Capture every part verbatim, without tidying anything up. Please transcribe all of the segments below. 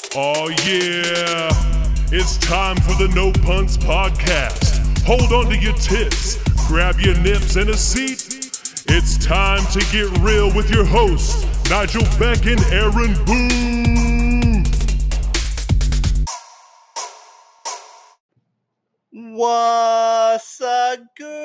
Oh yeah, it's time for the No Punts Podcast. Hold on to your tits, grab your nips and a seat. It's time to get real with your hosts, Nigel Beck and Aaron Booth. What's up,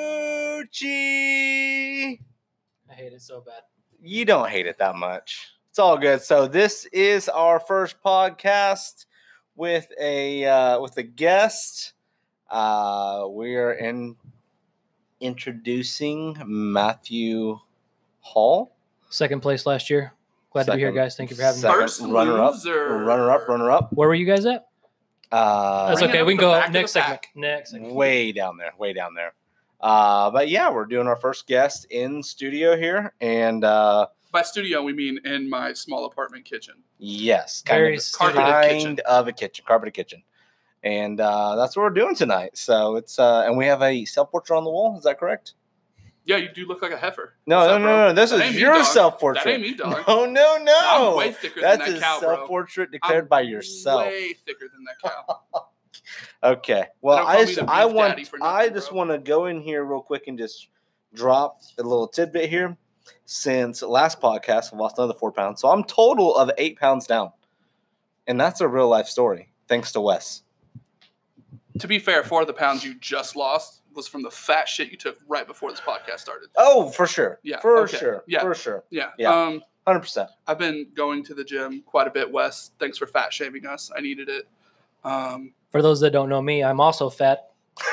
Gucci? I hate it so bad. You don't hate it that much. It's all good. So this is our first podcast with a uh, with a guest. Uh, we are in introducing Matthew Hall. Second place last year. Glad Second, to be here, guys. Thank you for having second me. First runner up, loser. runner up, runner up. Where were you guys at? Uh, That's Bring it okay. up We can the go back of next the segment. pack. Next segment. way down there, way down there. Uh, but yeah, we're doing our first guest in studio here, and uh, By studio, we mean in my small apartment kitchen. yes, kind Very of, studio. Carpeted kind kitchen. of a kitchen, carpeted kitchen, and uh, that's what we're doing tonight. So it's uh, and we have a self portrait on the wall. Is that correct? Yeah, you do look like a heifer. No, What's no, up, no, bro? no. This That is ain't me, your dog. self portrait. That ain't me, dog. No, no, no. I'm way thicker That's than that a cow, bro. self portrait declared I'm by yourself. Way thicker than that cow. Okay. Well, don't I call me just the I beef want daddy for nothing, I just bro. want to go in here real quick and just drop a little tidbit here. Since last podcast, I lost another four pounds, so I'm total of eight pounds down, and that's a real life story. Thanks to Wes. To be fair, four of the pounds you just lost was from the fat shit you took right before this podcast started. Oh, for sure. Yeah, For okay. sure. Yeah. For sure. Yeah. Yeah. Um, Hundred percent. I've been going to the gym quite a bit, Wes. Thanks for fat shaming us. I needed it. Um, For those that don't know me, I'm also fat,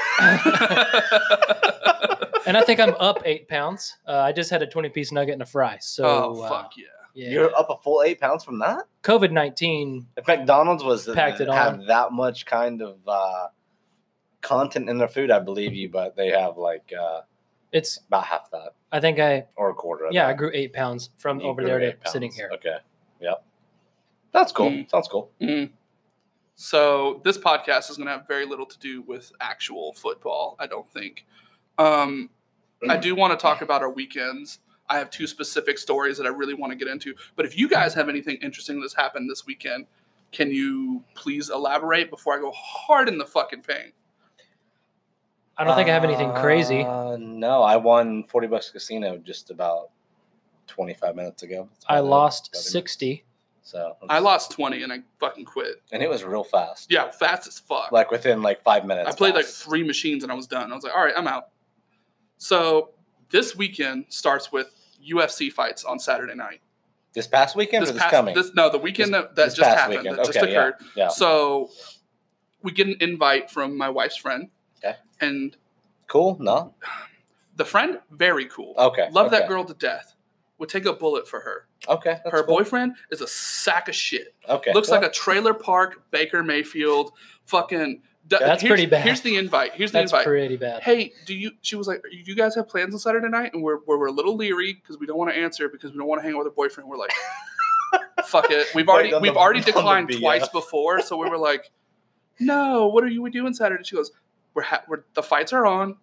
and I think I'm up eight pounds. Uh, I just had a twenty-piece nugget and a fry. So, oh, uh, fuck yeah. yeah. You're up a full eight pounds from that. COVID nineteen. If McDonald's was Packed it have on. that much kind of uh, content in their food, I believe you, but they have like uh, It's. about half that I think I. or a quarter. Of Yeah, I that. grew eight pounds from You over grew there to eight pounds. sitting here. Okay. Yep. That's cool. Mm. Sounds cool. Mm. So this podcast is going to have very little to do with actual football, I don't think. Um, I do want to talk about our weekends. I have two specific stories that I really want to get into. But if you guys have anything interesting that's happened this weekend, can you please elaborate before I go hard in the fucking paint? I don't think I have anything crazy. Uh, no, I won forty bucks casino just about twenty-five minutes ago. That's I about it. lost About it. sixty. So I lost twenty and I fucking quit. and it was real fast. Yeah, fast as fuck. Like within like five minutes. I played like fast. three machines and I was done. I was like, all right, I'm out. So this weekend starts with U F C fights on Saturday night. This past weekend or this past, coming? This, no, the weekend This- that, that this just past happened, weekend. that just Okay, yeah, occurred. yeah. So we get an invite from my wife's friend. Okay. And Cool. No. the friend, very cool. Okay. Love okay. that girl to death. Would take a bullet for her. Okay. That's her cool. boyfriend is a sack of shit. Okay. Looks well, like a trailer park Baker Mayfield. Fucking. d- That's here's- pretty bad. Here's the invite. Here's the That's invite. pretty bad. Hey, do you? She was like, "Do you guys have plans on Saturday night?" And we're we're, we're a little leery because we don't want to answer because we don't want to hang out with her boyfriend. We're like, "Fuck it." We've already Wait, on we've the- already on the declined B S. twice before, so we were like, "No, what are you we doing Saturday?" She goes, "We're ha- we're the fights are on.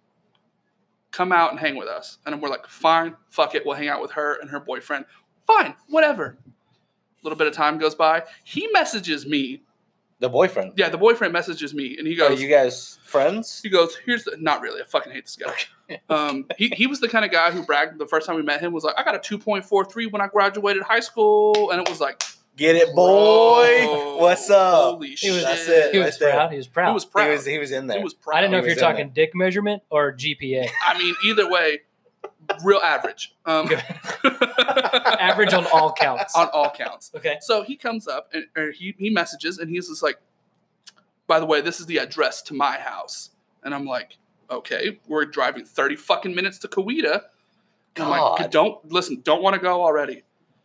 Come out and hang with us." And we're like, "Fine, fuck it. We'll hang out with her and her boyfriend. Fine, whatever." A little bit of time goes by. He messages me. the boyfriend. Yeah, the boyfriend messages me, and he Are goes, you guys friends? He goes, here's the, not really. I fucking hate this guy. Um, he, he was the kind of guy who bragged the first time we met him was like, I got a two point four three when I graduated high school. And it was like, Get it, boy. bro, What's up? Holy He shit. was, That's it. he was right there. proud. He was proud. He was proud. He was he was in there. He was proud. I didn't know He if you're was in talking dick measurement or G P A. I mean, either way, real average. Um, Average on all counts. on all counts. Okay. So he comes up and or he, he messages and he's just like, by the way, this is the address to my house. And I'm like, okay, we're driving thirty fucking minutes to Coweta. And I'm like, God. don't listen, don't want to go already.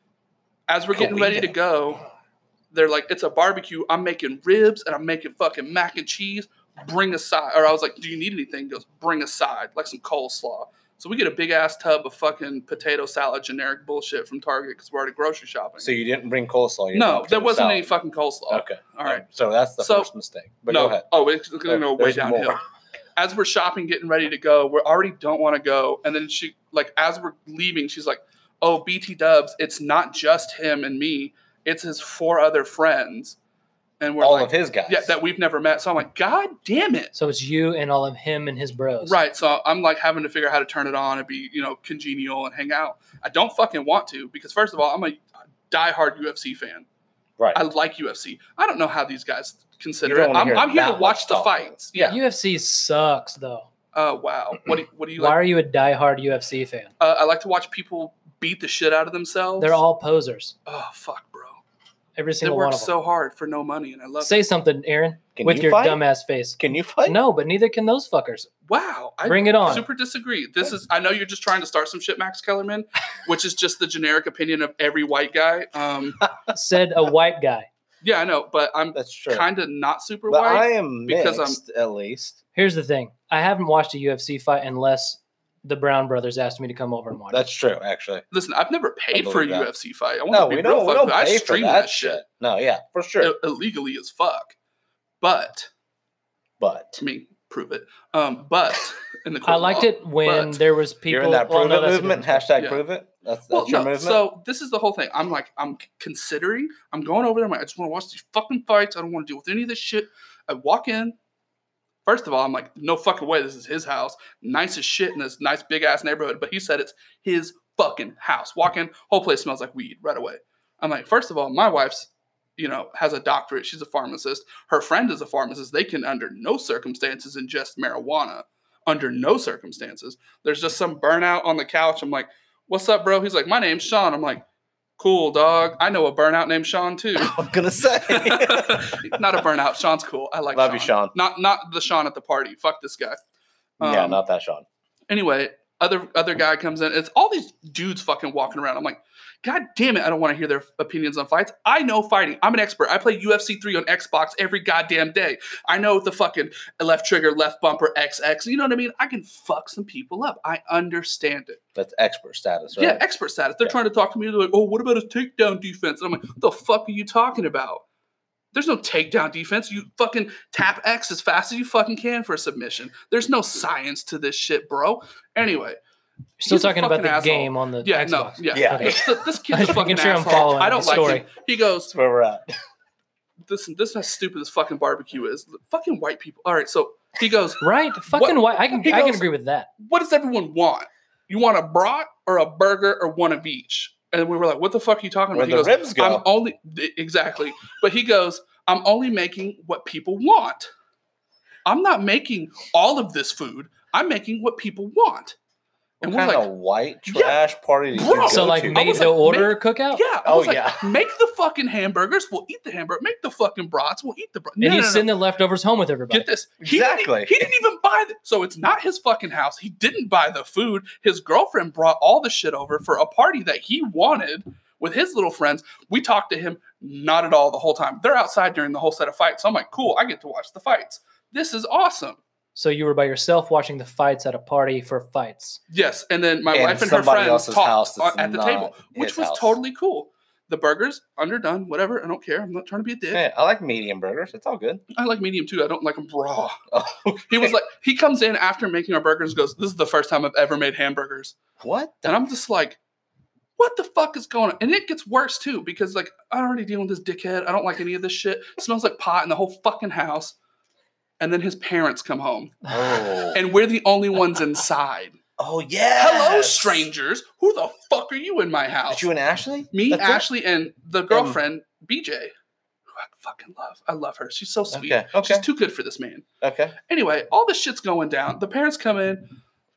As we're getting ready to Coweta. go, they're like, it's a barbecue. I'm making ribs and I'm making fucking mac and cheese. Bring a side. Or I was like, do you need anything? He goes, bring a side, like some coleslaw. So we get a big ass tub of fucking potato salad, generic bullshit from Target because we're already grocery shopping. So you didn't bring coleslaw? You no, brought there wasn't salad. any fucking coleslaw. Okay. All right. Um, so that's the So- first mistake. But no. go ahead. Oh, it's going to go way There's downhill. more. As we're shopping, getting ready to go, we already don't want to go. And then she, like, as we're leaving, she's like, oh, B T Dubs, it's not just him and me. It's his four other friends. and we're all like, of his guys. yeah, that we've never met. So I'm like, God damn it. So it's you and all of him and his bros. Right. So I'm like having to figure out how to turn it on and be, you know, congenial and hang out. I don't fucking want to because first of all, I'm a diehard U F C fan. right. I like U F C. I don't know how these guys consider You don't it. wanna I'm, hear I'm here that to watch much the talk. fights. Yeah. U F C sucks though. Uh, wow. What do you, what do you Why like? are you a diehard U F C fan? Uh, I like to watch people beat the shit out of themselves. They're all posers. Oh fuck, bro. Every They single one work of them. so hard for no money, and I love Say it. something, Aaron, Can with you your fight? dumbass face. Can you fight? No, but neither can those fuckers. Wow. I Bring it on. super disagree. This is, I know you're just trying to start some shit, Max Kellerman, which is just the generic opinion of every white guy. Um, Said a white guy. yeah, I know, but I'm That's true. kind of not super but white. I am because mixed, I'm- at least. Here's the thing. I haven't watched a U F C fight unless the Brown brothers asked me to come over and watch That's it. true, actually. Listen, I've never paid I for a believe that. U F C fight. I want No, to be we real don't. We fucking. don't I pay for stream that that shit shit. No, yeah, for sure. I- illegally as fuck. But but I mean, prove it. Um, but in the court I of liked law, it when but- there was people. you're in that well, prove no, it that's a movement. different story. Hashtag Yeah. prove it. That's that's Well, your no, movement. so this is the whole thing. I'm like, I'm considering, I'm going over there. I'm like, I just want to watch these fucking fights. I don't want to deal with any of this shit. I walk in. First of all, I'm like, no fucking way. This is his house. Nice as shit in this nice big ass neighborhood. But he said it's his fucking house. Walk in, whole place smells like weed right away. I'm like, first of all, my wife's, you know, has a doctorate. She's a pharmacist. Her friend is a pharmacist. They can, under no circumstances, ingest marijuana. Under no circumstances. There's just some burnout on the couch. I'm like, what's up, bro? He's like, my name's Sean. I'm like, cool, dog. I know a burnout named Sean, too. I'm gonna say. Not a burnout. Sean's cool. I like Love Sean. you, Sean. Not not the Sean at the party. Fuck this guy. yeah, Um, not that Sean. Anyway, other other guy comes in. It's all these dudes fucking walking around. I'm like, God damn it, I don't want to hear their opinions on fights. I know fighting. I'm an expert. I play U F C three on Xbox every goddamn day. I know the fucking left trigger, left bumper, X X. You know what I mean? I can fuck some people up. I understand it. That's expert status, right? Yeah, expert status. They're Yeah. trying to talk to me. They're like, oh, what about his takedown defense? And I'm like, what the fuck are you talking about? There's no takedown defense. You fucking tap X as fast as you fucking can for a submission. There's no science to this shit, bro. Anyway. Still he's a talking about fucking the asshole. game on the Yeah, Xbox. no, yeah. Yeah. Okay. This, this kid's I'm a just fucking making sure I'm asshole. following I don't the like story. him. He goes, That's where we're at. this, this is how stupid this fucking barbecue is. Fucking white people. All right, so he goes, Right? Fucking white. I can He I can goes- agree with that. what does everyone want? You want a brat or a burger or one of each? And we were like, what the fuck are you talking Where about? the He goes, ribs go. I'm only, exactly. But he goes, I'm only making what people want. I'm not making all of this food. I'm making what people want. What And we're kind like, of white Yeah, trash party did you bro. go So like to? made was to like, order cookout? yeah. I Oh, was like, yeah. make the fucking hamburgers. We'll eat the hamburger. Make the fucking brats. We'll eat the brats. And he's sending the leftovers home with everybody. Get this. He Exactly. Didn't, he didn't even buy the. So it's not his fucking house. He didn't buy the food. His girlfriend brought all the shit over for a party that he wanted with his little friends. We talked to him not at all the whole time. They're outside during the whole set of fights. So I'm like, cool. I get to watch the fights. This is awesome. So you were by yourself watching the fights at a party for fights. Yes. And then my In wife and her somebody friends else's talked house that's on- at the not table, which his was house. totally cool. The burgers, underdone, whatever. I don't care. I'm not trying to be a dick. Hey, I like medium burgers. It's all good. I like medium too. I don't like them raw. Oh, He was like, he comes in after making our burgers, goes, this is the first time I've ever made hamburgers. what? The And I'm just like, what the fuck is going on? And it gets worse too, because like, I'm already dealing with this dickhead. I don't like any of this shit. It smells like pot in the whole fucking house. And then his parents come home. Oh. And we're the only ones inside. oh yeah. Hello, strangers. Who the fuck are you in my house? Did you and Ashley? Me, That's it? Ashley, and the girlfriend, B J, who I fucking love. I love her. She's so sweet. Okay, okay. She's too good for this man. Okay. Anyway, all this shit's going down. The parents come in.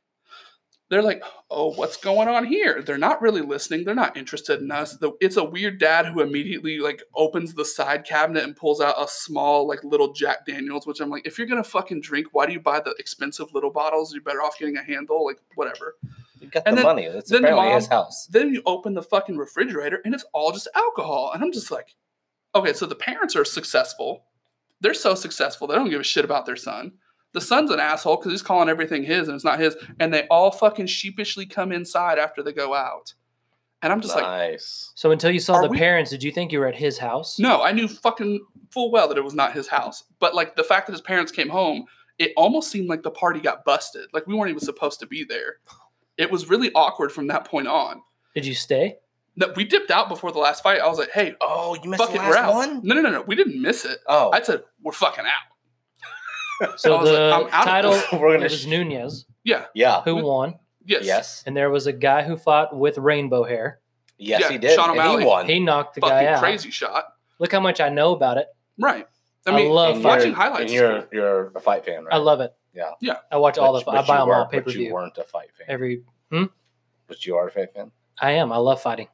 They're like, oh, what's going on here? They're not really listening. They're not interested in us. The, it's a weird dad who immediately like opens the side cabinet and pulls out a small like little Jack Daniels, which I'm like, if you're going to fucking drink, why do you buy the expensive little bottles? You're better off getting a handle, like whatever. You got And the then- money. It's then the apparently mom- his house. Then you open the fucking refrigerator and it's all just alcohol. And I'm just like, okay, so the parents are successful. They're so successful. They don't give a shit about their son. The son's an asshole because he's calling everything his and it's not his. And they all fucking sheepishly come inside after they go out. And I'm just like, Nice. So until you saw Are the we- parents, did you think you were at his house? no, I knew fucking full well that it was not his house. But like the fact that his parents came home, it almost seemed like the party got busted. Like we weren't even supposed to be there. It was really awkward from that point on. Did you stay? No, we dipped out before the last fight. I was like, hey, Oh, you missed fuck the it, we're last out. one? No, no, no, no. We didn't miss it. Oh. I said, we're fucking out. So I was the like, I'm out of title this. We're gonna it was sh- Nunez Yeah. Yeah. who won, Yes. Yes. and there was a guy who fought with rainbow hair. Yes, Yeah, he did. Sean And O'Malley. he won. He knocked the Fucking guy out. crazy shot. Look how much I know about it. Right. I I mean, love And fighting. watching you're- highlights And is you're cool. you're a fight fan, right? I love it. Yeah. Yeah. I watch all But- the. but I buy you them all weren't- pay per But you view. weren't a fight fan. Every. But you are a fight fan. I am. I love fighting.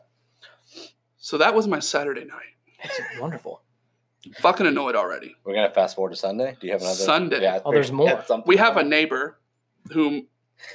So that was my Saturday night. It's wonderful. Fucking annoyed already. We're gonna fast forward to Sunday. Do you have another Sunday. Yeah, I Oh, there's figured more. you had something. We have a neighbor whom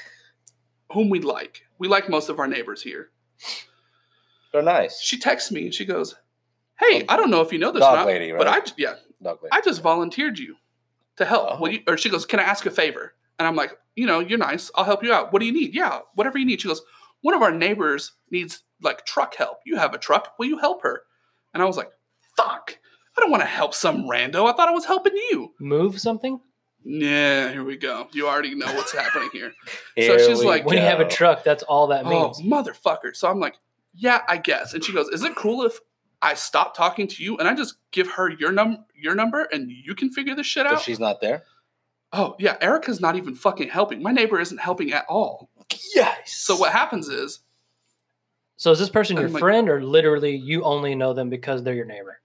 whom we like. We like most of our neighbors here. They're nice. She texts me and she goes, hey, I don't know if you know this Dog or not, lady, but I right? j- yeah, Dog lady. I just volunteered you to help. Oh. Will you, or she goes, can I ask a favor? And I'm like, you know, you're nice. I'll help you out. What do you need? Yeah, whatever you need. She goes, one of our neighbors needs like truck help. You have a truck. Will you help her? And I was like, fuck. I don't want to help some rando. I thought I was helping you. Move something. Yeah, here we go. You already know what's happening here. Here so she's we like, When you have a go. truck, that's all that Oh, means. motherfucker. So I'm like, yeah, I guess. And she goes, is it cool if I stop talking to you and I just give her your num your number and you can figure this shit But out? she's not there. Oh, yeah, Erica's not even fucking helping. My neighbor isn't helping at all. Yes. So what happens is, So is this person your I'm like- friend, or literally you only know them because they're your neighbor?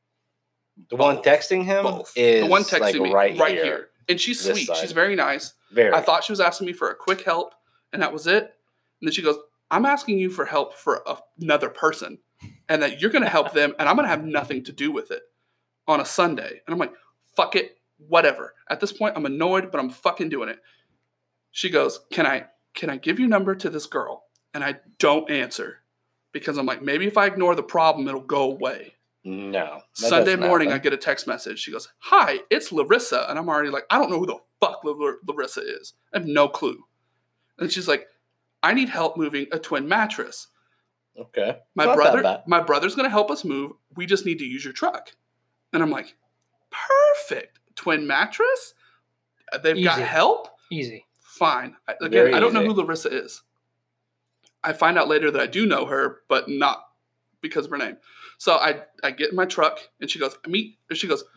The one Both. texting him both. is the one texting like me right, right here. here. And she's This sweet. side. She's very nice. Very. I thought she was asking me for a quick help, and that was it. And then she goes, I'm asking you for help for a, another person, and that you're going to help them, and I'm going to have nothing to do with it on a Sunday. And I'm like, fuck it, whatever. At this point, I'm annoyed, but I'm fucking doing it. She goes, can I can I give your number to this girl? And I don't answer because I'm like, maybe if I ignore the problem, it'll go away. no. that Sunday doesn't morning, I happen. get a text message. She goes, hi, it's Larissa. And I'm already like, I don't know who the fuck Lar- Larissa is. I have no clue. And she's like, I need help moving a twin mattress. Okay. My Not that brother, bad. my brother's going to help us move. We just need to use your truck. And I'm like, perfect. Twin mattress? Uh, They've got Easy. help? Easy. Fine. I- Again, Very I don't know easy. who Larissa is. I find out later that I do know her, but not because of her name. So I, I get in my truck and she goes, I meet, or she goes,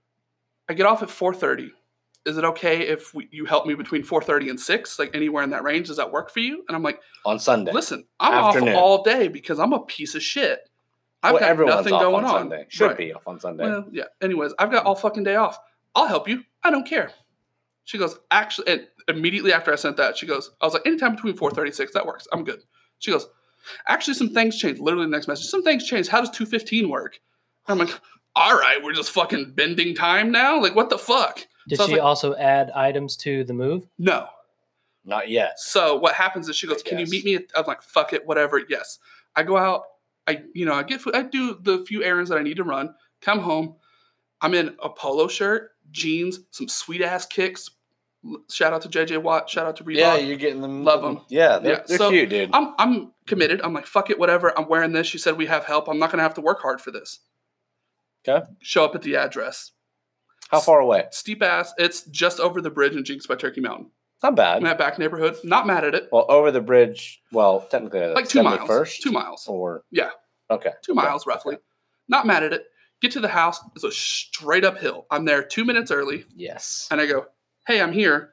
I get off at four thirty. Is it okay if we, you help me between four thirty and six? Like anywhere in that range? Does that work for you? And I'm like, On Sunday. listen, I'm Afternoon. off all day because I'm a piece of shit. I've well, got everyone's nothing off going on on. Sunday. Should Right. be off on Sunday. Well, yeah. Anyways, I've got all fucking day off. I'll help you. I don't care. She goes, actually, and immediately after I sent that, she goes, I was like, anytime between four thirty and six, that works. I'm good. She goes, actually, some things changed. Literally the next message, some things changed. How does two fifteen work? And I'm like, all right, we're just fucking bending time now? Like, what the fuck? Did So I was she like, also add items to the move? no. Not yet. So what happens is she goes, I can you guess. meet me? At, I'm like, fuck it, whatever. Yes. I go out. I, you know, I get, food- I do the few errands that I need to run. Come home. I'm in a polo shirt, jeans, some sweet ass kicks. L- Shout out to J J Watt. Shout out to Reebok. Yeah, you're getting them. Love 'em. Yeah, they're, Yeah, they're so cute, dude. I'm, I'm committed. I'm like, fuck it, whatever. I'm wearing this. She said we have help. I'm not going to have to work hard for this. Okay. Show up at the address. How far away? Steep ass. It's just over the bridge in Jinx by Turkey Mountain. Not bad. In that back neighborhood. Not mad at it. Well, over the bridge. Well, technically, that's Like two miles. seventy-first? Two miles. Or Yeah. okay, Two okay, miles roughly. okay. Not mad at it. Get to the house. It's a straight up hill. I'm there two minutes early. Yes. And I go, hey, I'm here.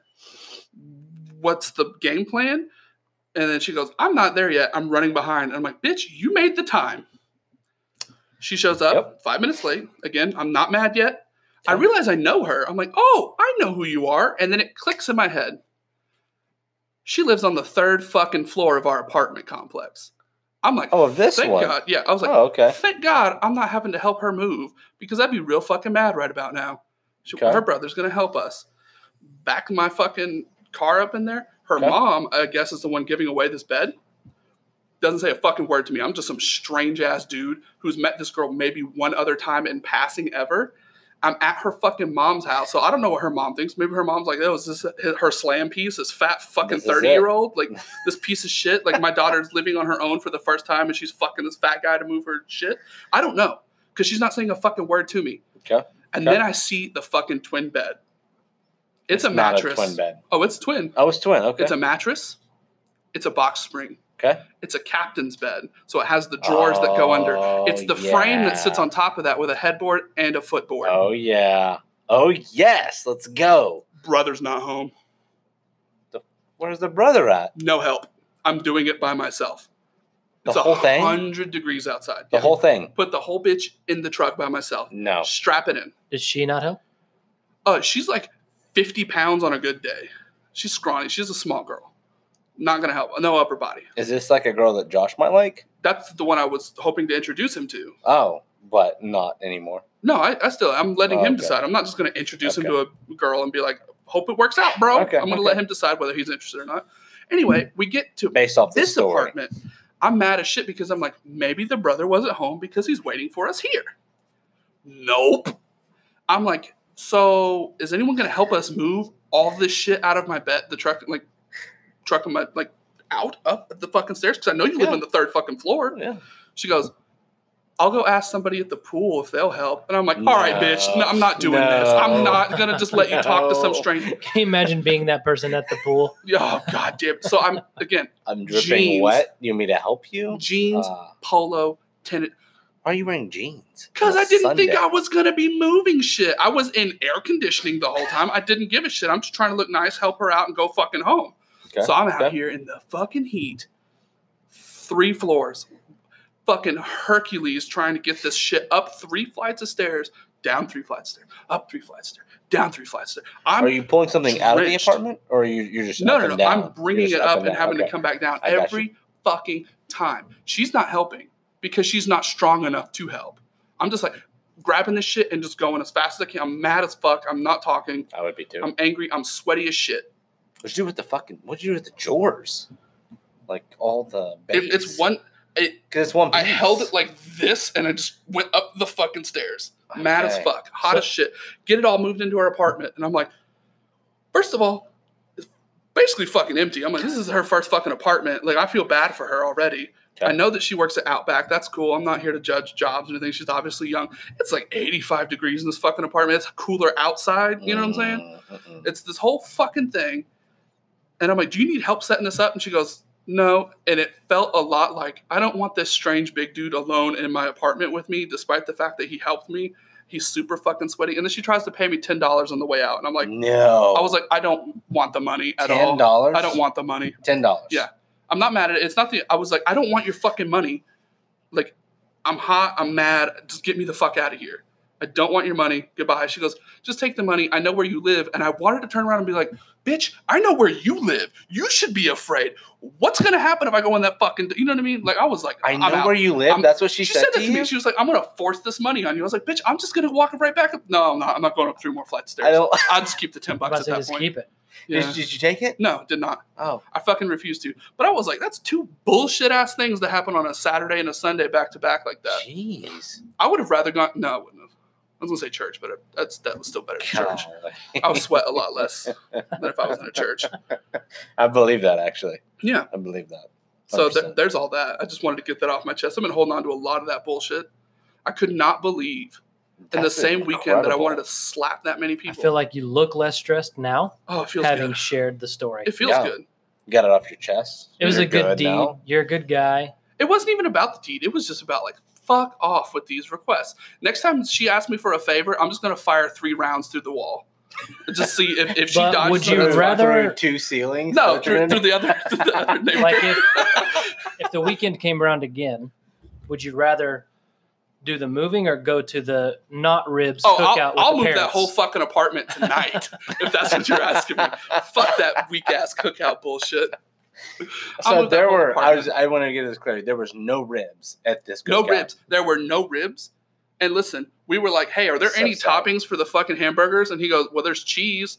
What's the game plan? And then she goes, I'm not there yet. I'm running behind. And I'm like, bitch, you made the time. She shows up Yep. five minutes late. Again, I'm not mad yet. I Yep. realize I know her. I'm like, oh, I know who you are. And then it clicks in my head. She lives on the third fucking floor of our apartment complex. I'm like, Oh, this thank one. God. Yeah, I was like, Oh, okay. thank God I'm not having to help her move because I'd be real fucking mad right about now. She, Okay. Her brother's going to help us. Back my fucking car up in there. Her Okay. mom, I guess, is the one giving away this bed. Doesn't say a fucking word to me. I'm just some strange ass dude who's met this girl maybe one other time in passing ever. I'm at her fucking mom's house, so I don't know what her mom thinks. Maybe her mom's like, "Oh, is this her slam piece? This fat fucking This is it. thirty year old, like this piece of shit. Like my daughter's living on her own for the first time, and she's fucking this fat guy to move her shit." I don't know because she's not saying a fucking word to me. Okay. And Okay. then I see the fucking twin bed. It's, a not mattress. twin bed. Oh, it's twin. Oh, it's twin. Okay. It's a mattress. It's a box spring. Okay. It's a captain's bed. So it has the drawers that go under. Oh, It's the frame that sits yeah. on top of that with a headboard and a footboard. Oh, yeah. Oh, yes. Let's go. Brother's not home. Where's the brother at? No help. I'm doing it by myself. The It's whole thing? one hundred degrees outside. The Yeah. whole thing? Put the whole bitch in the truck by myself. No. Strap it in. Did she not help? Uh, she's like fifty pounds on a good day. She's scrawny. She's a small girl. Not going to help. No upper body. Is this like a girl that Josh might like? That's the one I was hoping to introduce him to. Oh, but not anymore. No, I, I still, I'm letting Oh, him okay. decide. I'm not just going to introduce Okay. him to a girl and be like, hope it works out, bro. Okay, I'm going to okay. let him decide whether he's interested or not. Anyway, we get to Based off this this story. apartment. I'm mad as shit because I'm like, maybe the brother wasn't home because he's waiting for us here. Nope. I'm like, so is anyone going to help us move all this shit out of my bed, the truck, like, truck, my, like, out up the fucking stairs? Because I know you live Yeah. on the third fucking floor. Yeah. She goes, I'll go ask somebody at the pool if they'll help. And I'm like, all right, bitch, no, I'm not doing this. No. I'm not going to just let you talk to some No. stranger. Can you imagine being that person at the pool? Oh, God damn. So I'm, again, I'm dripping Jeans. wet. You want me to help you? jeans, Uh, polo, tennis. why are you wearing jeans? Because On a I didn't think Sunday? I was going to be moving shit. I was in air conditioning the whole time. I didn't give a shit. I'm just trying to look nice, help her out, and go fucking home. Okay, So I'm out okay. here in the fucking heat, three floors, fucking Hercules trying to get this shit up three flights of stairs, down three flights of stairs, up three flights of stairs, down three flights of stairs. I'm Are you pulling something out of the drenched. apartment, or are you, you're just no, up no, and no. down? I'm bringing You're it just up and down. having Okay. to come back down I got every fucking time. She's not helping because she's not strong enough to help. I'm just like grabbing this shit and just going as fast as I can. I'm mad as fuck. I'm not talking. I would be too. I'm angry. I'm sweaty as shit. What'd you do with the fucking? What'd you do with the drawers? Like all the. It, it's one. It, Because it's one. I piece. held it like this and I just went up the fucking stairs. Mad as Okay. fuck. Hot So- as shit. Get it all moved into our apartment. And I'm like, first of all, it's basically fucking empty. I'm like, this is her first fucking apartment. Like, I feel bad for her already. Okay. I know that she works at Outback. That's cool. I'm not here to judge jobs or anything. She's obviously young. It's like eighty-five degrees in this fucking apartment. It's cooler outside. You know what I'm saying? Mm-mm. It's this whole fucking thing. And I'm like, do you need help setting this up? And she goes, no. And it felt a lot like, I don't want this strange big dude alone in my apartment with me, despite the fact that he helped me. He's super fucking sweaty. And then she tries to pay me ten dollars on the way out. And I'm like, No. I was like, I don't want the money at ten all. dollars. I don't want the money. ten dollars. Yeah. I'm not mad at it. It's not the, I was like, I don't want your fucking money. Like, I'm hot. I'm mad. Just get me the fuck out of here. I don't want your money. Goodbye. She goes, just take the money. I know where you live. And I wanted to turn around and be like, bitch, I know where you live. You should be afraid. What's going to happen if I go in that fucking, you know what I mean? Like, I was like, I I'm know out. where you live. I'm- That's what she, She said, said that to to you. me. She was like, I'm going to force this money on you. I was like, bitch, I'm just going to walk right back up. No, I'm not. I'm not going up three more flights of stairs. I don't. I'll just keep the ten I'm bucks about at to say, that just point. keep it. Yeah. Did, did you take it? No, did not. Oh. I fucking refused to. But I was like, that's two bullshit ass things that happen on a Saturday and a Sunday back to back like that. Jeez. I would have rather gone. No, I wouldn't have. I was gonna say church, but it, that's that was still better than church. Golly. I would sweat a lot less than if I was in a church. I believe that actually. Yeah. I believe that. So one hundred th- percent. there's all that. I just wanted to get that off my chest. I've been holding on to a lot of that bullshit. I could not believe in the That's same weekend that I incredible. wanted to slap that many I people. feel like you look less stressed now, oh, it feels having good. shared the story. It feels Yeah. good. You got it off your chest. It was You're a good, deed. now. You're a good guy. It wasn't even about the deed. It was just about like, fuck off with these requests. Next time she asks me for a favor, I'm just going to fire three rounds through the wall. Just see if, if she But dodges would them, you that's rather- fine. Through two ceilings? No, That's what you're through, in? through the other, through the other neighbor. Like if if the weekend came around again, would you rather do the moving or go to the not ribs Oh, cookout I'll, with I'll the move parents? that whole fucking apartment tonight if that's what you're asking me. Fuck that weak ass cookout bullshit. I'll So move that there whole were. I apartment. was. I want to get this clear. There was no ribs at this. No cookout. ribs. There were no ribs. And listen, we were like, hey, are there So any sad. toppings for the fucking hamburgers? And he goes, well, there's cheese.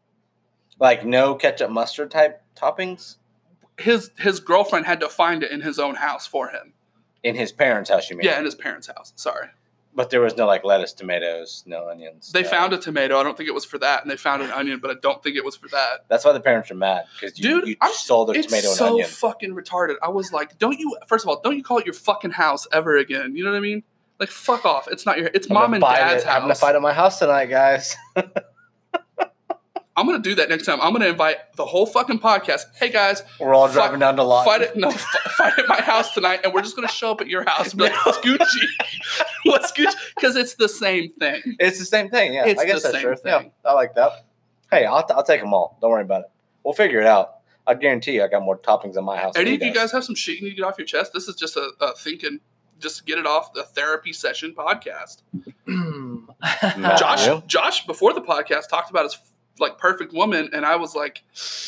Like no ketchup mustard type toppings His his girlfriend had to find it in his own house for him. in his parents' house. You mean? Yeah, in his parents' house. Sorry. But there was no like lettuce, tomatoes, no onions. They no. found a tomato. I don't think it was for that. And they found an onion, but I don't think it was for that. That's why the parents are mad because you, Dude, you I'm- stole their It's tomato and so onion. fucking retarded. I was like, don't you, first of all, don't you call it your fucking house ever again. You know what I mean? Like, fuck off. It's not your, it's I'm mom gonna and fight dad's it. I'm gonna house. fight at my house tonight, guys. I'm gonna do that next time. I'm gonna invite the whole fucking podcast. Hey guys, We're all fi- driving down to Lawton. Fight it, no, f- fight at my house tonight, and we're just gonna show up at your house and be like, Scoochie, what's Scoochie? Because it's the same thing. It's the same thing. Yeah, It's I guess the that's same true. thing. Yeah, I like that. Hey, I'll, I'll take them all. Don't worry about it. We'll figure it out. I guarantee you, I got more toppings in my house. Any than of he you does. guys have some shit you need to get off your chest? This is just a, a thinking, just to get it off the therapy session podcast. Nah, Josh, you? Josh, before the podcast, talked about his like perfect woman, and I was like,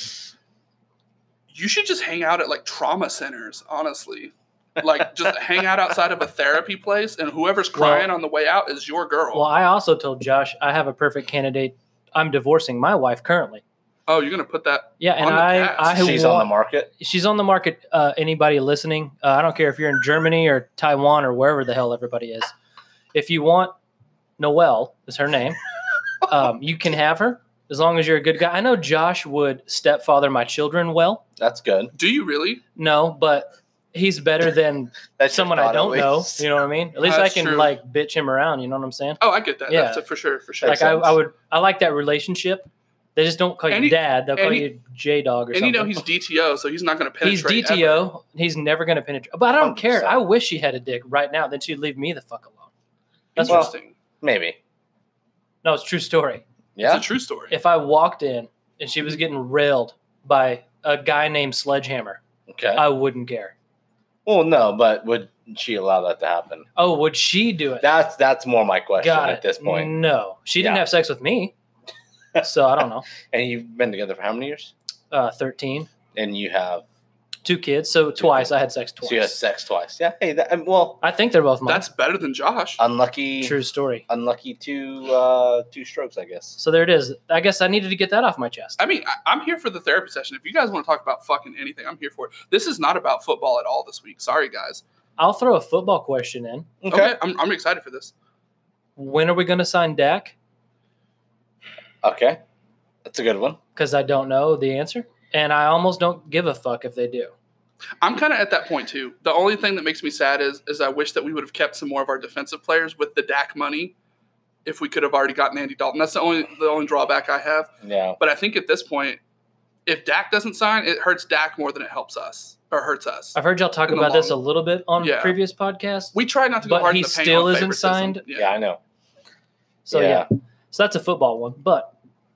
you should just hang out at like trauma centers, honestly. Like just hang out outside of a therapy place, and whoever's crying Well- on the way out is your girl. Well, I also told Josh I have a perfect candidate. I'm divorcing my wife currently. oh, you're gonna put that? Yeah, and On the I, cast. I She's wa- on the market. She's on the market. Uh, anybody listening? Uh, I don't care if you're in Germany or Taiwan or wherever the hell everybody is. If you want, Noelle is her name. Um, you can have her as long as you're a good guy. I know Josh would stepfather my children well. That's good. Do you really? No, but he's better than That's your someone I thought, at don't know. least. You know what I mean? At least That's I can true. like bitch him around. You know what I'm saying? Oh, I get that. Yeah. That's a, for sure, for sure. Like Makes I, sense. I would. I like that relationship. They just don't call you And he- dad. They'll call and he- you J Dog or and something. you know he's D T O, so he's not gonna He's penetrate. D T O. ever. He's never going to penetrate. But I don't one hundred percent. care. I wish she had a dick right now. Then she'd leave me the fuck alone. That's Well, Interesting. Maybe. No, it's a true story. Yeah. It's a true story. If I walked in and she was getting railed by a guy named Sledgehammer, Okay. I wouldn't care. well, no, but would she allow that to happen? Oh, would she do it? That's that's more my question Got at it. this point. No, she didn't Yeah. have sex with me. So I don't know. And you've been together for how many years? Uh, thirteen, And you have two kids. So Two twice. kids. I had sex twice. so you had sex twice. Yeah. Hey, that, um, well, I think they're both mine. That's better than Josh. unlucky. True story. Unlucky two uh two strokes, I guess. So there it is. I guess I needed to get that off my chest. I mean, I, I'm here for the therapy session. If you guys want to talk about fucking anything, I'm here for it. This is not about football at all this week. Sorry, guys. I'll throw a football question in. Okay, I'm, I'm excited for this. When are we going to sign Dak? Okay. That's a good one. Because I don't know the answer. And I almost don't give a fuck if they do. I'm kind of at that point too. The only thing that makes me sad is is I wish that we would have kept some more of our defensive players with the Dak money. If we could have already gotten Andy Dalton, that's the only the only drawback I have. Yeah. But I think at this point, if Dak doesn't sign, it hurts Dak more than it helps us or hurts us. I've heard y'all talk In the about this a long- little bit on Yeah. previous podcasts. We try not to go But hard he in the paint still on isn't favoritism. signed? Yeah, I know. So, yeah. Yeah. So that's a football one. But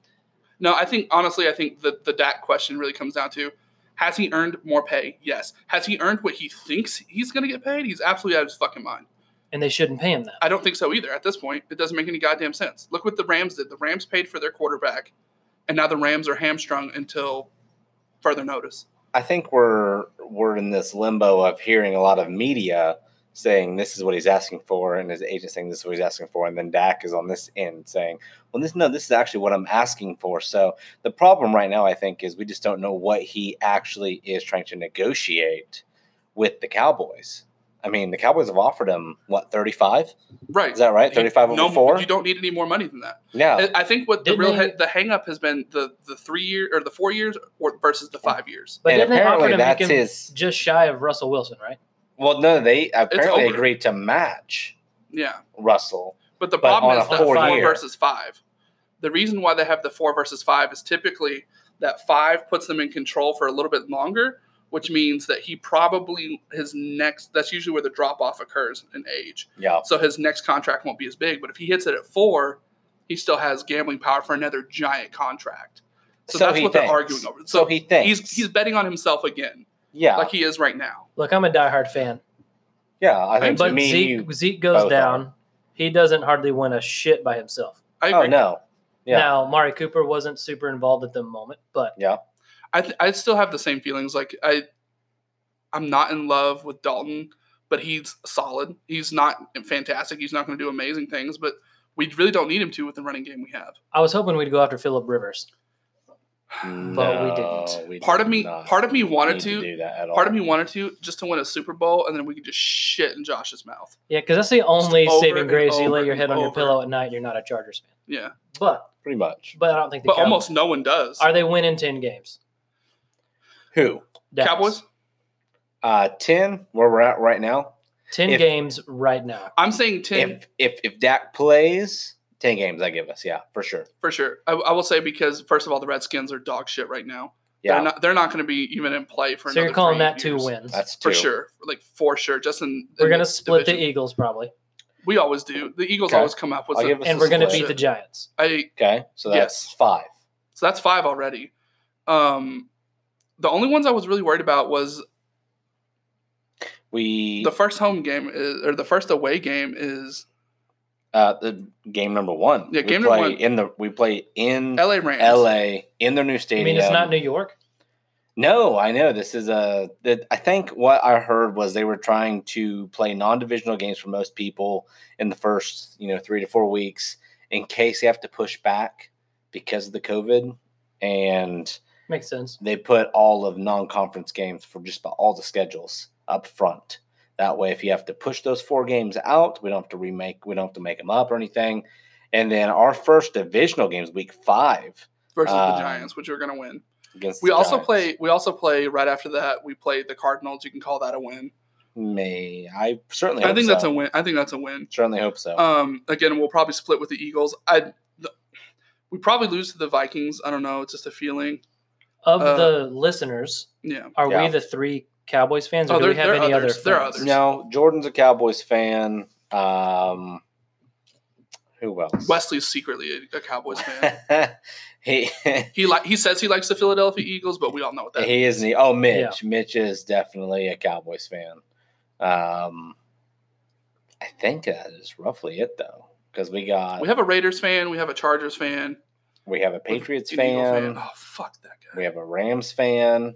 No, I think honestly, I think the the Dak question really comes down to: has he earned more pay? Yes. Has he earned what he thinks he's going to get paid? He's absolutely out of his fucking mind. and they shouldn't pay him that. I don't think so either. At this point, it doesn't make any goddamn sense. Look what the Rams did. The Rams paid for their quarterback, and now the Rams are hamstrung until further notice. I think we're we're in this limbo of hearing a lot of media saying this is what he's asking for, and his agent saying this is what he's asking for, and then Dak is on this end saying, "Well, this no, this is actually what I'm asking for." So the problem right now, I think, is we just don't know what he actually is trying to negotiate with the Cowboys. I mean, the Cowboys have offered him what thirty-five? Right. Is that right? thirty-five over no, four? You don't need any more money than that. Yeah. I I think what the Didn't real they- he- the hang up has been the the three year or the four years or versus the five years. But and didn't they offer apparently to make that's him his. just shy of Russell Wilson, right? Well, no, they apparently over. agreed to match Yeah. Russell. But the But problem on is a that four four year. versus five. The reason why they have the four versus five is typically that five puts them in control for a little bit longer, which means that he probably his next that's usually where the drop off occurs in age. Yeah. So his next contract won't be as big. But if he hits it at four, he still has gambling power for another giant contract. So, that's he what thinks. they're arguing over. So, he thinks. he's he's betting on himself again, yeah. like he is right now. Look, I'm a diehard fan. yeah. I think But me and Zeke, you. Zeke goes both down. are. He doesn't hardly win a shit by himself. I Oh agree. no. Yeah. Now, Mari Cooper wasn't super involved at the moment, but Yeah. I th- I still have the same feelings. Like I, I'm not in love with Dalton, but he's solid. He's not fantastic. He's not going to do amazing things, but we really don't need him to with the running game we have. I was hoping we'd go after Phillip Rivers. But we No, didn't. we Part did of me, not part of me wanted need to. do that at all. Part of me wanted to just to win a Super Bowl, and then we could just shit in Josh's mouth. Yeah, because that's the only over saving and grace. You over lay your head and on your over. pillow at night, you're not a Chargers fan. Yeah, But pretty much. but I don't think the but Cowboys, almost no one does. are they winning ten games? Who? Dallas. Cowboys? Uh, ten. Where we're at right now. ten If- games right now. I'm saying ten. If if if Dak plays ten games, I give us. Yeah, for sure. For sure. I, I will say because, first of all, the Redskins are dog shit right now. Yeah, They're not, they're not going to be even in play for So another you're calling three that two years. wins. that's two. For sure. Like, for sure. Just in, We're in going to the split the division. Eagles probably. We always do. The Eagles Okay. always come up with I'll some, give us And a we're going to split. beat the Giants. I, Okay, so that's Yes. five. So that's five already. Um, the only ones I was really worried about was We the first home game is, or the first away game is uh the game number one. Yeah, we game play number one. in the we play in L A Rams. L A in their new I stadium. mean, it's not New York. No, I know this is a. That I think what I heard was they were trying to play non-divisional games for most people in the first, you know, three to four weeks in case they have to push back because of the COVID, and Makes sense. they put all of non-conference games for just about all the schedules up front. That way, if you have to push those four games out, we don't have to remake. We don't have to make them up or anything. And then our first divisional game is week five versus the Um, Giants, which we're going to win. against. We the also Giants. play. We also play right after that. We play the Cardinals. You can call that a win. May I certainly? I hope think so. that's a win. I think that's a win. Certainly hope so. Um, again, we'll probably split with the Eagles. I, the, we probably lose to the Vikings. I don't know. It's just a feeling. Of Uh, the listeners, Yeah. are Yeah. we the three Cowboys fans, or Oh, do we there- have there are any others. other There are fans? others. No, Jordan's a Cowboys fan. Um, who else? Wesley's secretly a, a Cowboys fan. he He like he says he likes the Philadelphia Eagles, but we all know what that. he is the oh Mitch. Mitch is definitely a Cowboys fan. Um, I think that is roughly it though, because we got We have a Raiders fan. We have a Chargers fan. we have a Patriots an Eagle fan. Oh fuck that guy. We have a Rams fan.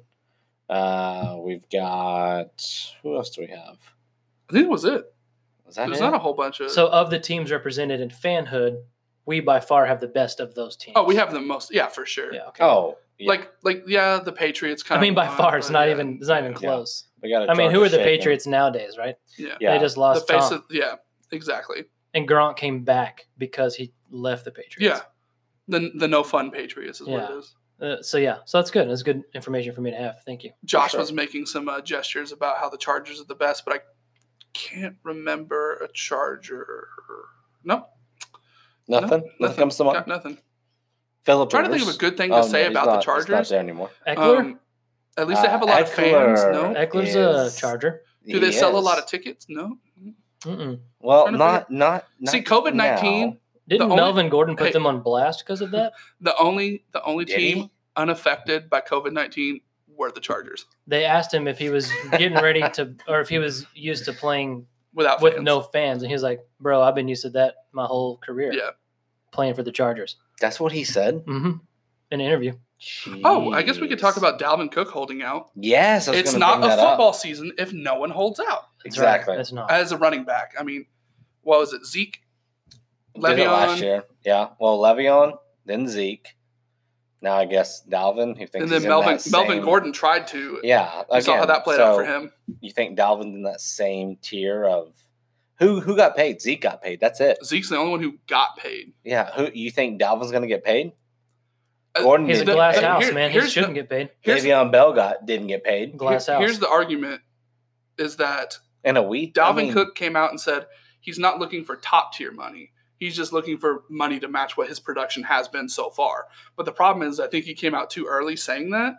Uh, we've got who else do we have? I think that was it. Was that There's it? not a whole bunch of. So, of the teams represented in fanhood, we by far have the best of those teams. oh, we have the most. Yeah, for sure. Yeah. Okay. oh, yeah. Like like yeah, the Patriots kind I of. mean, by won, far, it's but not yeah. even it's not even Yeah. close. we got. a I mean, who are the Chargers shaking. Patriots nowadays, right? Yeah. Yeah. They just The lost face Tom, of yeah, exactly. and Gronk came back because he left the Patriots. Yeah. The the no fun Patriots is what Yeah. it is. Uh, so yeah, so that's good. That's good information for me to have. Thank you. Josh sure. was making some uh, gestures about how the Chargers are the best, but I can't remember a Charger. No, Nothing. No, nothing nothing. comes to mind. got nothing. Philip trying to think of a good thing to Oh, say no, he's about not- the he's not Chargers. there anymore. Eckler. Um, at least they Uh, have a lot of fans. Eckler No, Eckler's is- a Charger. do they He sell a is. lot of tickets? No. Mm-mm. Well, Trying to not, not not See, COVID nineteen. Didn't The only- Melvin Gordon put Hey. them on blast because of that? The only the only Did team he? unaffected by COVID nineteen were the Chargers They asked him if he was getting ready to, or if he was used to playing without with fans. no fans, and he was like, "Bro, I've been used to that my whole career. Yeah. Playing for the Chargers." That's what he said. Mm-hmm. In an interview. Oh, I guess we could talk Jeez. about Dalvin Cook holding out. Yes, I was It's gonna not bring a that up. football season if no one holds out That's right. Exactly. That's not. as a running back. I mean, what was it? Zeke, Did it last Le'Veon, year. Yeah. Well, Le'Veon, then Zeke. Now I guess Dalvin, who thinks and he's then in Melvin that Melvin same- Gordon tried to. Yeah, You saw how again, that played so out for him. You think Dalvin's in that same tier of who who got paid? Zeke got paid. That's it. Zeke's the only one who got paid. Yeah. Who you think Dalvin's going to get paid? Uh, Gordon He's a didn't glass get paid. house, here- man. He here's shouldn't the- get paid. Here's, Le'Veon Bell got didn't get paid Glass here- house. here's the argument: is that in a week. Dalvin I mean, Cook came out and said he's not looking for top tier money. He's just looking for money to match what his production has been so far. But the problem is, I think he came out too early saying that.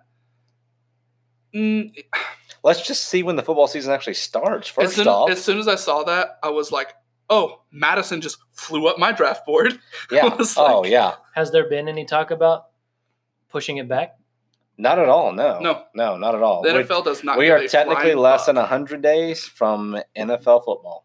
Mm, Let's just see when the football season actually starts. as, First soon, off, as soon as I saw that, I was like, "Oh, Madison just flew up my draft board." yeah. was oh like- yeah. Has there been any talk about pushing it back? Not at all. No. No. No. Not at all. The We- N F L does not. we give are a technically flying less fuck. than hundred days from N F L football.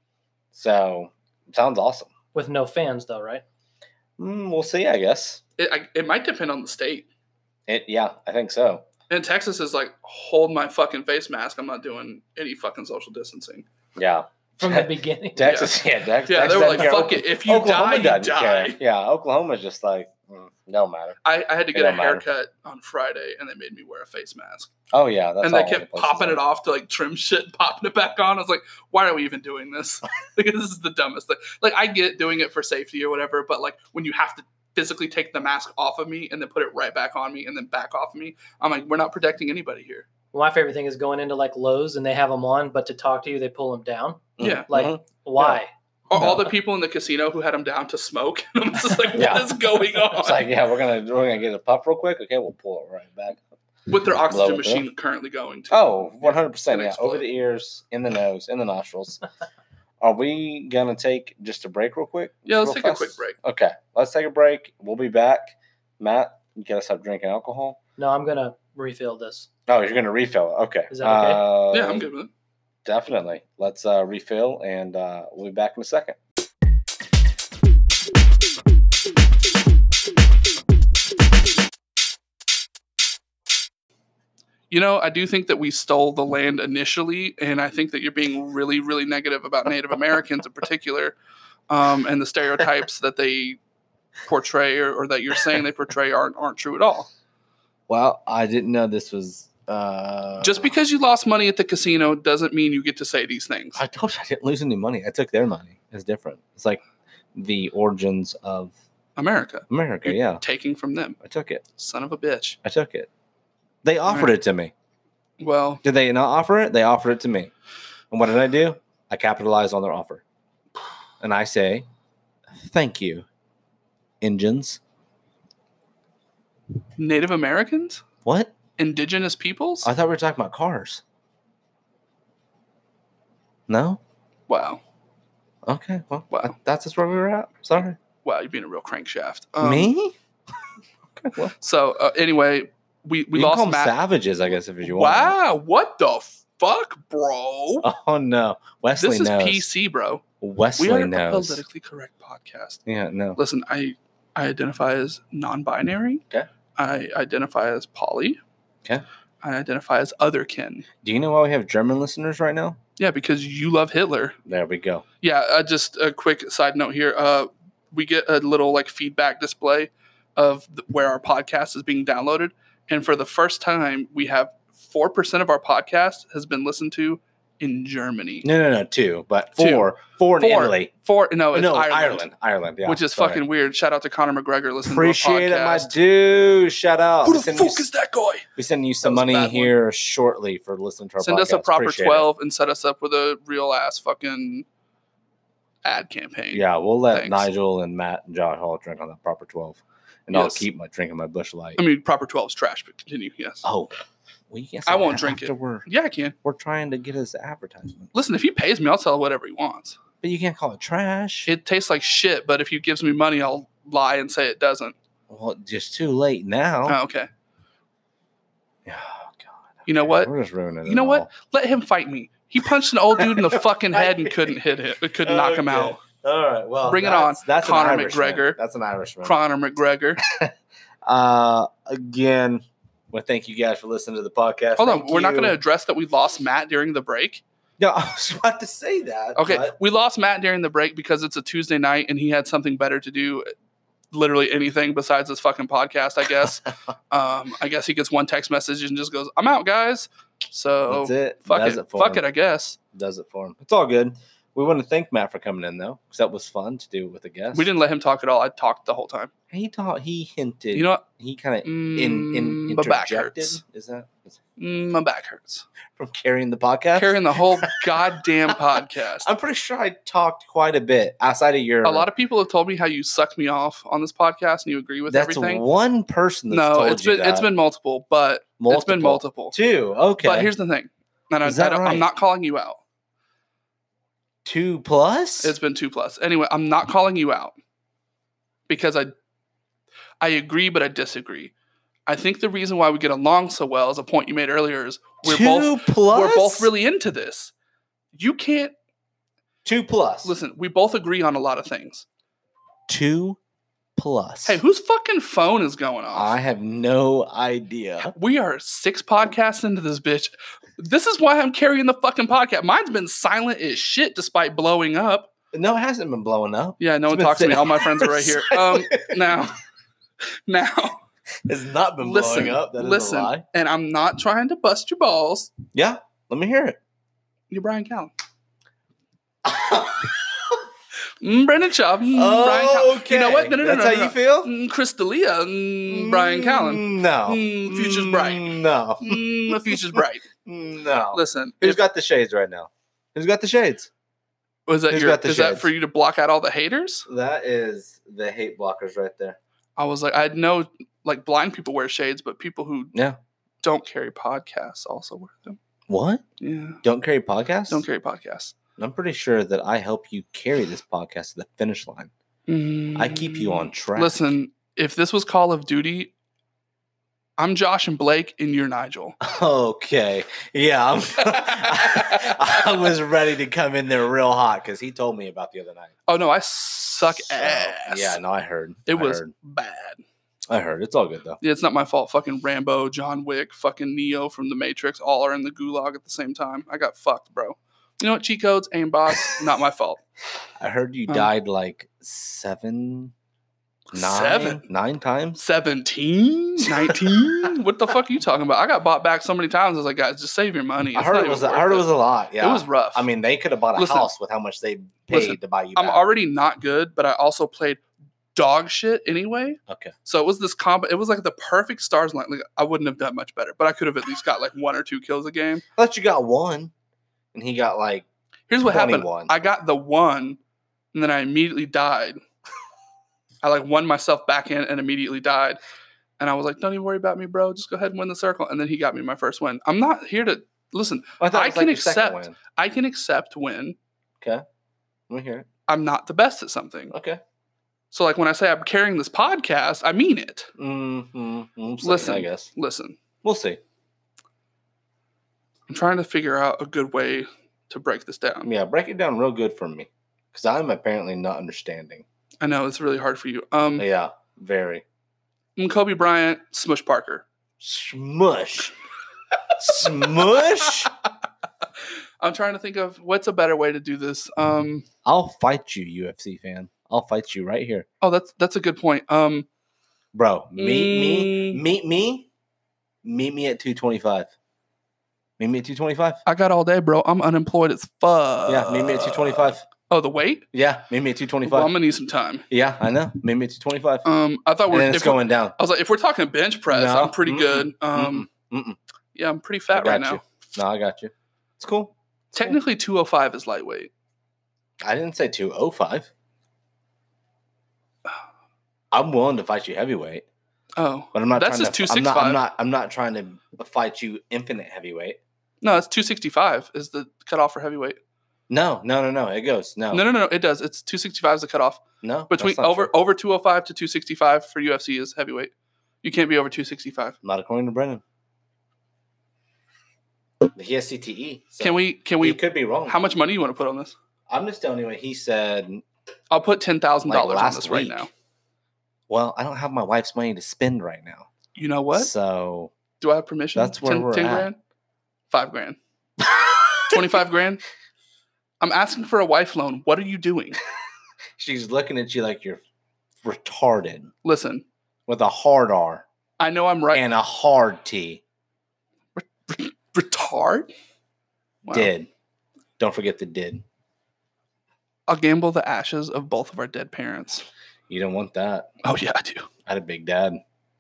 So sounds awesome. With no fans, though, right? Mm, we'll see. I guess. It, I, it might depend on the state. It. Yeah. I think so. And Texas is like, hold my fucking face mask. I'm not doing any fucking social distancing. Yeah. From the beginning. Texas. Yeah. Texas, Yeah, they Texas were doesn't like, care. fuck it. If you Oklahoma die, you doesn't die. care. Yeah. Oklahoma's just like mm, no matter. I, I had to It get a don't matter. haircut on Friday, and they made me wear a face mask. Oh yeah. That's and they all kept the places popping are. it off to like trim shit, and popping it back on. I was like, why are we even doing this? Like, this is the dumbest thing. Like, I get doing it for safety or whatever, but like when you have to physically take the mask off of me and then put it right back on me and then back off of me, I'm like, we're not protecting anybody here. My favorite thing is going into like Lowe's and they have them on, but to talk to you, they pull them down. Mhm, Yeah. Like, mhm. why? All, No. all the people in the casino who had him down to smoke. I'm just like, what Yeah. is going on? It's like, yeah, we're gonna we're gonna get a puff real quick. Okay, we'll pull it right back. With their oxygen Blow it machine through. currently going to. Oh, one hundred percent. Gonna Yeah, explode. over the ears, in the nose, in the nostrils. Are we gonna take just a break real quick? Yeah, let's Real take fast? a quick break. Okay, let's take a break. We'll be back. Matt, you gotta stop drinking alcohol. No, I'm gonna refill this. Oh, you're gonna refill it. Okay. Is that okay? Uh, Yeah, I'm good with it. Definitely. Let's uh, refill, and uh, we'll be back in a second. You know, I do think that we stole the land initially, and I think that you're being really, really negative about Native Americans in particular, um, and the stereotypes that they portray or, or that you're saying they portray aren't aren't true at all. Well, I didn't know this was. Uh, Just because you lost money at the casino doesn't mean you get to say these things. I told you I didn't lose any money. I took their money. It's different. It's like the origins of America. America. You're Yeah, taking from them. I took it. Son of a bitch. I took it. They offered right. it to me. Well, Did they not offer it? They offered it to me. And what did I do? I capitalized on their offer. And I say, thank you, Indians. Native Americans? What? Indigenous peoples? I thought we were talking about cars. No? Wow. Okay. Well, Wow. that's just where we were at. Sorry. Wow, you're being a real crankshaft. Um, Me? Okay, well, So, uh, anyway, we, we you can lost call them Matt. savages, I guess, if you want. Wow, what the fuck, bro? Oh, no. Wesley This is knows. P C, bro. Wesley We are a knows. politically correct podcast. Yeah, no. Listen, I I identify as non-binary. Okay. I identify as poly. Okay. I identify as otherkin. Do you know why we have German listeners right now? Yeah, because you love Hitler. There we go. Yeah, uh, just a quick side note here. Uh, we get a little like feedback display of th- where our podcast is being downloaded, and for the first time, we have four percent of our podcast has been listened to in Germany. No, no, no, two, but Two. four. Four in Four. Italy. Four, no, it's no, Ireland, Ireland. Ireland, yeah. which is sorry. fucking weird. Shout out to Conor McGregor. Listening Appreciate to it, our my podcast. dude. Shout out. Who We the send fuck you, is that guy? we send you some That was a money bad one. here shortly for listening to our Send podcast. us a proper Appreciate it. twelve and set us up with a real ass fucking ad campaign. Yeah, we'll let Thanks. Nigel and Matt and John Hall drink on that proper twelve. And I'll Yes. keep my drinking my Busch Light. I mean, proper twelve is trash, but continue. Yes. oh. Well, yes, I won't drink it. after We're, Yeah, I can. we're trying to get his advertisement. Listen, if he pays me, I'll tell whatever he wants. But you can't call it trash. It tastes like shit, but if he gives me money, I'll lie and say it doesn't. well, just too late now. Oh, okay. Oh, God. You know what? We're just ruining it. You know what? all. Let him fight me. He punched an old dude in the fucking head and couldn't hit it. It couldn't knock him Okay. out. All right. Well, Bring it that's- on, That's Conor an Irishman. McGregor. That's an Irishman. Conor McGregor. Uh, again, well, thank you guys for listening to the podcast. Hold on. Thank We're not you. going to address that we lost Matt during the break. No, I was about to say that. Okay. but- We lost Matt during the break because it's a Tuesday night and he had something better to do. Literally anything besides this fucking podcast, I guess. um, I guess he gets one text message and just goes, I'm out, guys. So That's it. fuck Does it. it for fuck him. it, I guess. Does it for him. It's all good. We want to thank Matt for coming in though, because that was fun to do with a guest. We didn't let him talk at all. I talked the whole time. He taught. He hinted. You know what? He kind of Mm, in in my back interjected. hurts. Is that is Mm, my back hurts. from carrying the podcast? Carrying the whole goddamn podcast. I'm pretty sure I talked quite a bit outside of your. A lot of people have told me how you suck me off on this podcast and you agree with That's everything. one person. That's No, told it's you been it's that. been multiple, but it's been multiple. Two. Okay. But here's the thing. And I, Is that I don't- right? I'm not calling you out. two plus. It's been two plus. Anyway, I'm not calling you out because I I agree, but I disagree. I think the reason why we get along so well, as a point you made earlier, is we're two both plus. we're both really into this. You can't two plus. listen. We both agree on a lot of things. Two plus. Hey, whose fucking phone is going off? I have no idea. We are six podcasts into this bitch. This is why I'm carrying the fucking podcast. Mine's been silent as shit despite blowing up. No, it hasn't been blowing up. Yeah, no It's one been talks to me. sitting All my friends are right here. Um, now, now, It's not been listen, blowing up. That is listen, a lie. and I'm not trying to bust your balls. Yeah, let me hear it. You're Brian Callen. Mm, Brendan Shaw. Mm, Brian Callen. okay. You know what? No, no, no, That's no, how no, you no. feel? Mm, Chris D'Elia. Mm, Brian Callen. Mm, No. Mm, future's bright. Mm, No. Mm, the future's bright. No. Listen, Who's if- got the shades right now? Who's got the shades? Was that Who's your? got the Is that shades? for you to block out all the haters? That is the hate blockers right there. I was like, I know like blind people wear shades, but people who Yeah. don't carry podcasts also wear them. What? Yeah. Don't carry podcasts? Don't carry podcasts. I'm pretty sure that I help you carry this podcast to the finish line. I keep you on track. Listen, if this was Call of Duty, I'm Josh and Blake, and you're Nigel. Okay. Yeah. I'm, I was ready to come in there real hot because he told me about the other night. Oh no, I suck So, ass. Yeah, no, I heard. It I was heard. bad. I heard. It's all good though. Yeah, it's not my fault. Fucking Rambo, John Wick, fucking Neo from The Matrix, all are in the gulag at the same time. I got fucked, bro. You know what? Cheat codes, aim bots, not my fault. I heard you Um, died like seven, nine, Seven? nine times. seventeen, nineteen? What the fuck are you talking about? I got bought back so many times. I was like, guys, just save your money. I It's heard not it was. even I heard worth it was a lot. Yeah, It was rough. I mean, they could have bought a Listen. house with how much they paid Listen, to buy you. I'm back. already not good, but I also played dog shit anyway. Okay. So it was this combo. It was like the perfect stars line. Like I wouldn't have done much better, but I could have at least got like one or two kills a game. I thought you got one, and he got like. Here's what happened. twenty-one. I got the one, and then I immediately died. I like won myself back in and immediately died. And I was like, don't even worry about me, bro. Just go ahead and win the circle. And then he got me my first win. I'm not here to listen. I, thought I it was can like your second accept- win. I can accept win. Okay. Let me hear it. I'm not the best at something. Okay. So like when I say I'm carrying this podcast, I mean it. Mm-hmm. We'll see, Listen. I guess Listen, we'll see. I'm trying to figure out a good way to break this down. Yeah, break it down real good for me, because I'm apparently not understanding. I know it's really hard for you. Um, Yeah, very. I'm Kobe Bryant, Smush Parker. Smush. Smush. I'm trying to think of what's a better way to do this. Um, I'll fight you, U F C fan. I'll fight you right here, oh, that's that's a good point. Um, bro. Meet me. Mm. Meet me. Meet me at two twenty-five. Meet me at two twenty-five. I got all day, bro. I'm unemployed as fuck. Yeah, meet me at two twenty-five. Oh, the weight? Yeah, meet me at two Well, I'm twenty-five. gonna need some time. Yeah, I know. Meet me at two twenty-five. Um, I thought And we're then it's if we're- going down. I was like, if we're talking bench press, No, I'm pretty mm-mm, good. Um, Mm-mm. yeah, I'm pretty I fat got right now. you. No, I got you. It's cool. It's cool. Technically, two oh five is lightweight. I didn't say two oh five. I'm willing to fight you heavyweight, Oh, but I'm not. That's trying just to, I'm not, 265. I'm not. I'm not trying to fight you infinite heavyweight. no, it's two sixty-five is the cutoff for heavyweight. No, no, no, no. It goes no, No, no, no, it does. It's two sixty-five is the cutoff. no. Between that's not over true. over two oh five to two sixty-five for U F C is heavyweight. You can't be over two sixty-five. Not according to Brennan. He has C T E. So Can we? Can we we? could be wrong. How much money you want to put on this? I'm just telling you what he said. I'll put ten thousand Like dollars on last this right week. now. Well, I don't have my wife's money to spend right now. You know what? So Do I have permission? That's where ten, we're ten at. grand, five grand, twenty-five grand. I'm asking for a wife loan. What are you doing? she's looking at you like you're retarded Listen, with a hard R I know I'm right. and a hard T. Retard? Wow. Did. Don't forget the did. I'll gamble the ashes of both of our dead parents. You don't want that. Oh yeah, I do. I had a big dad.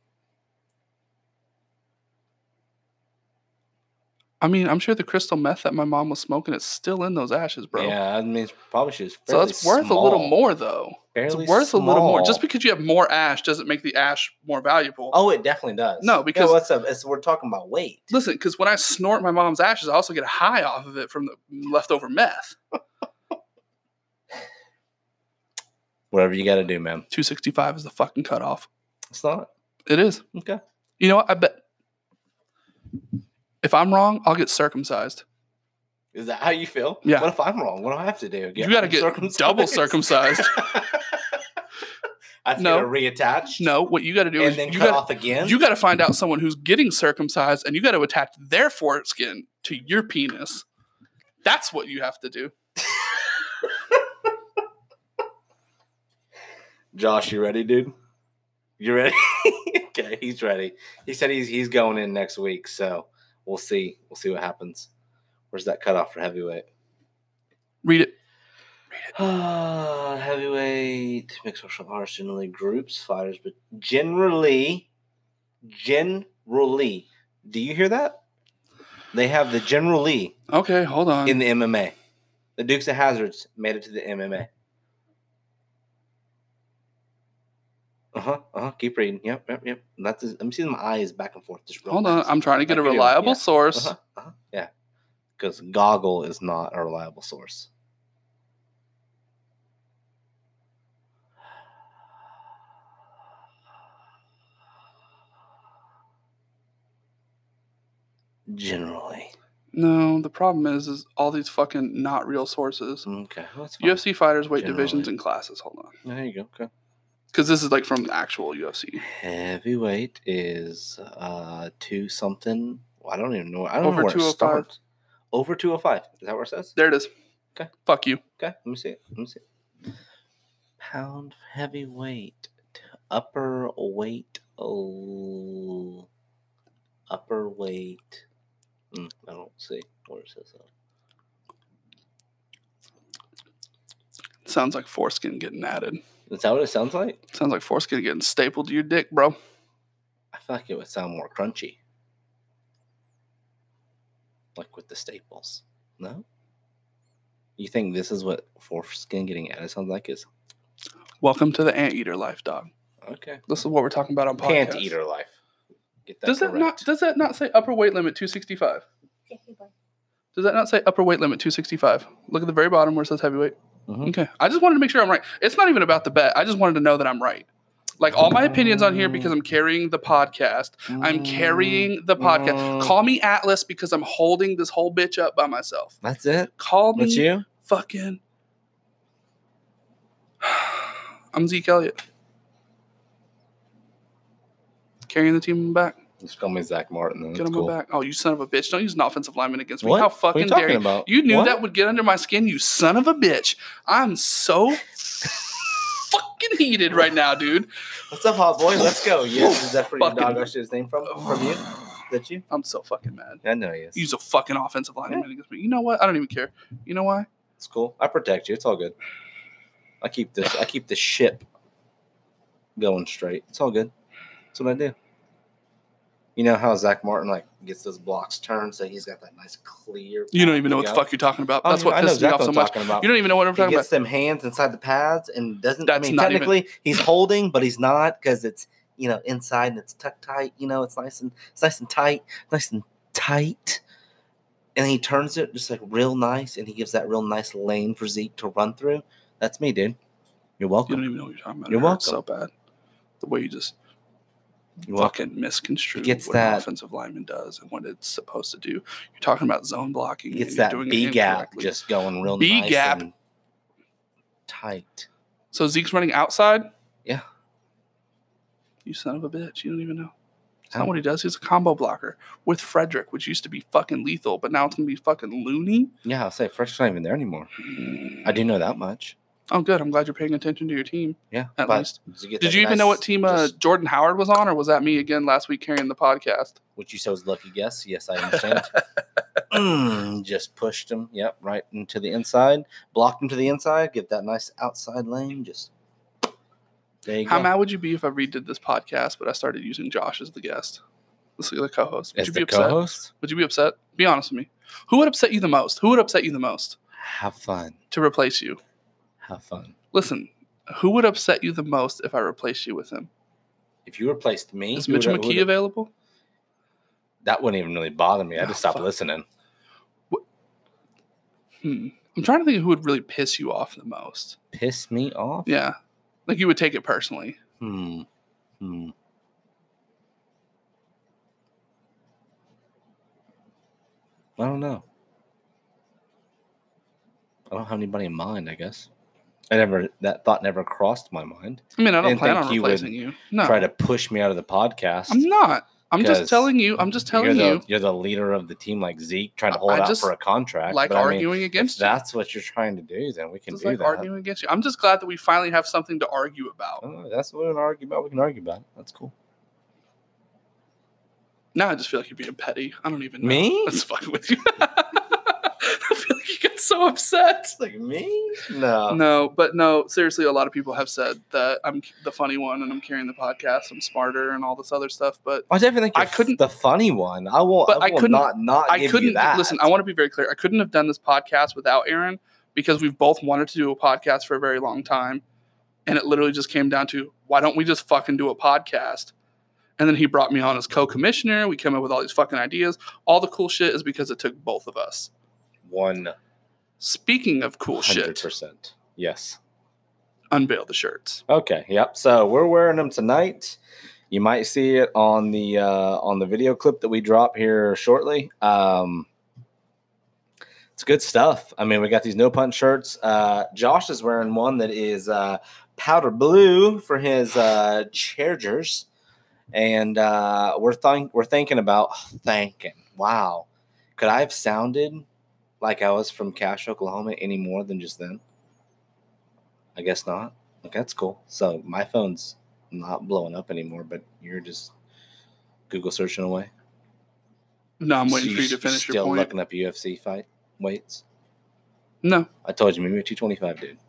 I mean, I'm sure the crystal meth that my mom was smoking is still in those ashes, bro. Yeah, I mean, it's probably she was So fairly that's worth small. a little more, though. Fairly It's worth a little more. small. Just because you have more ash doesn't make the ash more valuable. Oh, it definitely does. No, because- yeah, what's up? It's, we're talking about weight. Listen, because when I snort my mom's ashes, I also get a high off of it from the leftover meth. Whatever you got to do, man. two sixty-five is the fucking cutoff. It's not It is. okay. You know what? I bet if I'm wrong, I'll get circumcised. Is that how you feel? Yeah. What if I'm wrong? What do I have to do? You got to get uncircumcised? double circumcised. I have to No. get it reattached. No, what you got to do and is then you cut got off again. you got to find out someone who's getting circumcised, and you got to attach their foreskin to your penis. That's what you have to do. Josh, you ready, dude? You ready? Okay, he's ready. He said he's he's going in next week, so we'll see. We'll see what happens. Where's that cutoff for heavyweight? Read it. Uh, heavyweight mixed martial arts generally groups fighters, but generally, generally, do you hear that? They have the generally Okay, hold on. in the M M A. The Dukes of Hazzards made it to the M M A. Uh-huh, uh-huh. Keep reading. Yep, yep, yep. That's let me see my eyes back and forth. Just real Hold on. fast. I'm trying to get Like a you do. reliable Yeah. source. Uh-huh, uh-huh. Yeah. Because Goggle is not a reliable source. Generally. No, the problem is, is all these fucking not real sources. Okay, well, that's fine. U F C fighters, weight Generally. divisions, and classes. Hold on. There you go. Okay. Because this is like from the actual U F C. Heavyweight is uh two something. Well, I don't even know. I don't Over know where two it oh five. starts. Over two oh five. Is that where it says? There it is. Okay. Fuck you. Okay. Let me see it. Let me see it. Pound heavyweight. to Upper weight. Oh. Upper weight. Mm, I don't see where it says that. Sounds like foreskin getting added. Is that what it sounds like? Sounds like foreskin getting stapled to your dick, bro. I feel like it would sound more crunchy. Like with the staples. No? You think this is what foreskin getting added sounds like? Is Welcome to the anteater life, dog. okay. This is what we're talking about on podcast. Pant eater life. Get that Does that correct. not? Does that not say upper weight limit two sixty-five? Does that not say upper weight limit two sixty-five? Look at the very bottom where it says heavyweight. Mhm. Okay. I just wanted to make sure I'm right. It's not even about the bet. I just wanted to know that I'm right. Like all my opinions on here because I'm carrying the podcast. I'm carrying the podcast. Mm. Call me Atlas because I'm holding this whole bitch up by myself. That's it? Call me That's you? fucking. I'm Zeke Elliott. Carrying the team back. Just call me Zach Martin. Then. Get That's on cool. my back. Oh, you son of a bitch. Don't use an offensive lineman against me. What? How What are fucking you dare talking you? about? You knew What? that would get under my skin, you son of a bitch. I'm so fucking heated right now, dude. What's up, hot boy? Let's go. Yes, is that where your Fucking- dog got his name from? From you? Is that you? I'm so fucking mad. I know he is. Use a fucking offensive lineman against me. You know what? I don't even care. You know why? It's cool. I protect you. It's all good. I keep this. I keep the ship going straight. It's all good. That's what I do. You know how Zach Martin like gets those blocks turned, so he's got that nice clear. You don't even know path what to the go. fuck you're talking about. Oh, That's you what know- I know pisses me exactly off so what I'm much. talking about. You don't even know what I'm He talking gets about. them hands inside the pads and doesn't. That's I mean, not even- technically he's holding, but he's not because it's you know inside and it's tucked tight. You know, it's nice and it's nice and tight, nice and tight. And he turns it just like real nice, and he gives that real nice lane for Zeke to run through. That's me, dude. You're You welcome. don't even know what you're talking about. You're It hurts welcome. so bad. The way you just You're welcome. fucking misconstrue He gets what an that- offensive lineman does and what it's supposed to do. You're talking about zone blocking. He gets and you're that doing it B gap incorrectly. just going real B nice gap. and tight. So Zeke's running outside? Yeah. You son of a bitch. You don't even know. That's How? not what he does. He's a combo blocker with Frederick, which used to be fucking lethal, but now it's going to be fucking loony. Yeah, I'll say Fresh's not even there anymore. I do know that much. Oh, good. I'm glad you're paying attention to your team. Yeah, At but least. did you, get Did that you even nice- know what team uh, just- Jordan Howard was on, or was that me again last week carrying the podcast? What you said was lucky guess. Yes, I understand. Mm, just pushed him. Yep, right into the inside. Blocked him to the inside. Get that nice outside lane. Just there you How go. mad would you be if I redid this podcast, but I started using Josh as the guest? This is the co-host. Would As you be the upset? co-host, Would you be upset? Be honest with me. Who would upset you the most? Who would upset you the most have fun. to replace you? Have fun. Listen, who would upset you the most if I replaced you with him? If you replaced me, Is who Mitchell would- who McKee would- available? that wouldn't even really bother me. I Oh, just stopped fuck. listening. Hmm. I'm trying to think of who would really piss you off the most. Piss me off. Yeah. Like you would take it personally. Hmm. Hmm. I don't know. I don't have anybody in mind, I guess. I never that thought never crossed my mind. I mean, I don't Didn't plan think on you would replacing you. No. Try to push me out of the podcast. I'm not. I'm just 'Cause telling you. I'm just telling you're you. the, You're the leader of the team like Zeke, trying to I- hold I out just for a contract. like but I mean, arguing if against you. that's what you're trying to do, then we can Just do like that. arguing against you. I'm just glad that we finally have something to argue about. Oh, that's what we can argue about. We can argue about it. That's cool. Now I just feel like you're being petty. I don't even know. Me? Let's fucking with you. I feel like you get so upset. It's like me? No. No, but no, seriously, a lot of people have said that I'm the funny one and I'm carrying the podcast. I'm smarter and all this other stuff. But I definitely think I you're couldn't- the funny one. I won't. But I, I will couldn't- not not I give couldn't you that. listen. I want to be very clear. I couldn't have done this podcast without Aaron because we've both wanted to do a podcast for a very long time. And it literally just came down to, why don't we just fucking do a podcast? And then he brought me on as co-commissioner. We came up with all these fucking ideas. All the cool shit is because it took both of us. One. Speaking of cool one hundred shit. percent. Yes. Unveil the shirts. Okay. Yep. So we're wearing them tonight. You might see it on the uh, on the video clip that we drop here shortly. Um, it's good stuff. I mean, we got these no punch shirts. Uh, Josh is wearing one that is uh, powder blue for his uh, Chargers, and uh, we're think we're thinking about thinking. Wow, could I have sounded like I was from Cache, Oklahoma any more than just then? I guess not. Okay, that's cool. So my phone's not blowing up anymore, but you're just Google searching away. No, I'm waiting So for you to finish still your point. looking up U F C fight weights? No. I told you, maybe a two twenty-five, dude.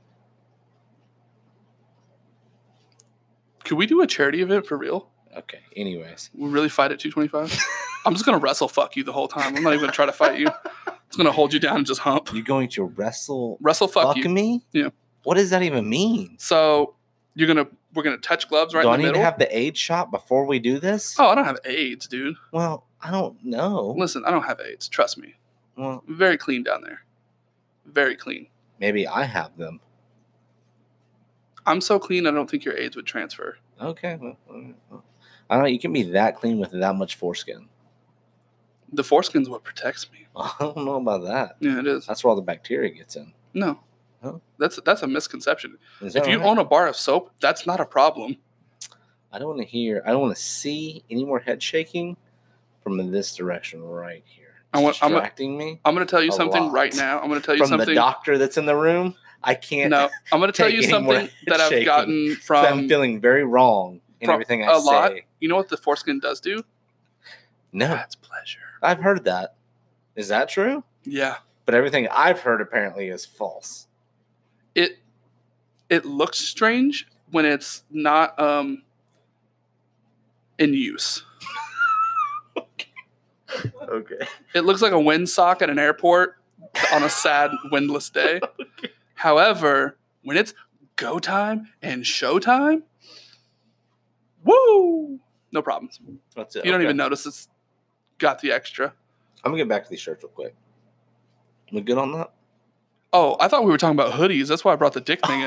Could we do a charity event for real? Okay, anyways. We really fight at two twenty-five? I'm just going to wrestle fuck you the whole time. I'm not even going to try to fight you. I'm just going to hold you down and just hump. You're going to wrestle Wrestle fuck, fuck you. me? Yeah. What does that even mean? So you're going to, we're going to touch gloves right Do in I the need middle. to have the AIDS shot before we do this? Oh, I don't have AIDS, dude. Well, I don't know. Listen, I don't have AIDS. Trust me. Well, Very clean down there. Very clean. maybe I have them. I'm so clean, I don't think your AIDS would transfer. Okay. Well, well, I don't know. You can be that clean with that much foreskin. The foreskin's what protects me. I don't know about that. Yeah, it is. That's where all the bacteria gets in. No. Huh? That's that's a misconception. Is If that you right? own a bar of soap, that's not a problem. I don't want to hear, I don't want to see any more head shaking from this direction right here. It's I want- I'm a- distracting me. I'm going to tell you A something lot. right now. I'm going to tell you From something. the doctor that's in the room, I can't. No, I'm going to tell take you any more something that I've shaking. gotten 'cause from I'm feeling very wrong in from everything I a say. lot. You know what the foreskin does do? No, That's pleasure. I've heard that. Is that true? Yeah. But everything I've heard apparently is false. It it looks strange when it's not um in use. Okay. It looks like a windsock at an airport on a sad windless day. However, when it's go time and show time, woo! No problems. That's it. You don't Okay. even notice it's got the extra. I'm gonna get back to these shirts real quick. We good on that? Oh, I thought we were talking about hoodies. That's why I brought the dick thing in.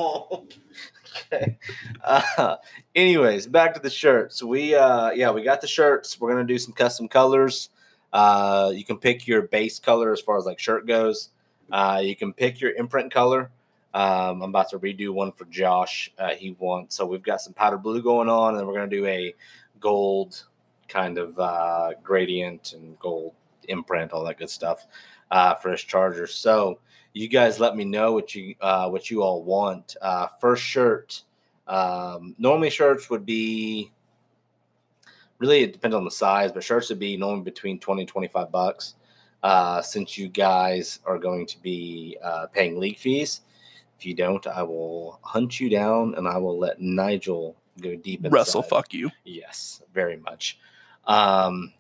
Okay. Uh, anyways, back to the shirts. We uh, yeah, we got the shirts. We're gonna do some custom colors. Uh, you can pick your base color as far as like shirt goes. Uh, you can pick your imprint color. Um, I'm about to redo one for Josh. Uh, he wants so we've got some powder blue going on, and then we're gonna do a gold kind of uh, gradient and gold imprint, all that good stuff uh, for his Chargers. So you guys let me know what you uh, what you all want. Uh, first shirt. Um, normally shirts would be really it depends on the size, but shirts would be normally between twenty and twenty-five bucks. Uh, since you guys are going to be uh, paying league fees. If you don't, I will hunt you down and I will let Nigel go deep inside. Wrestle fuck you. Yes, very much. Um,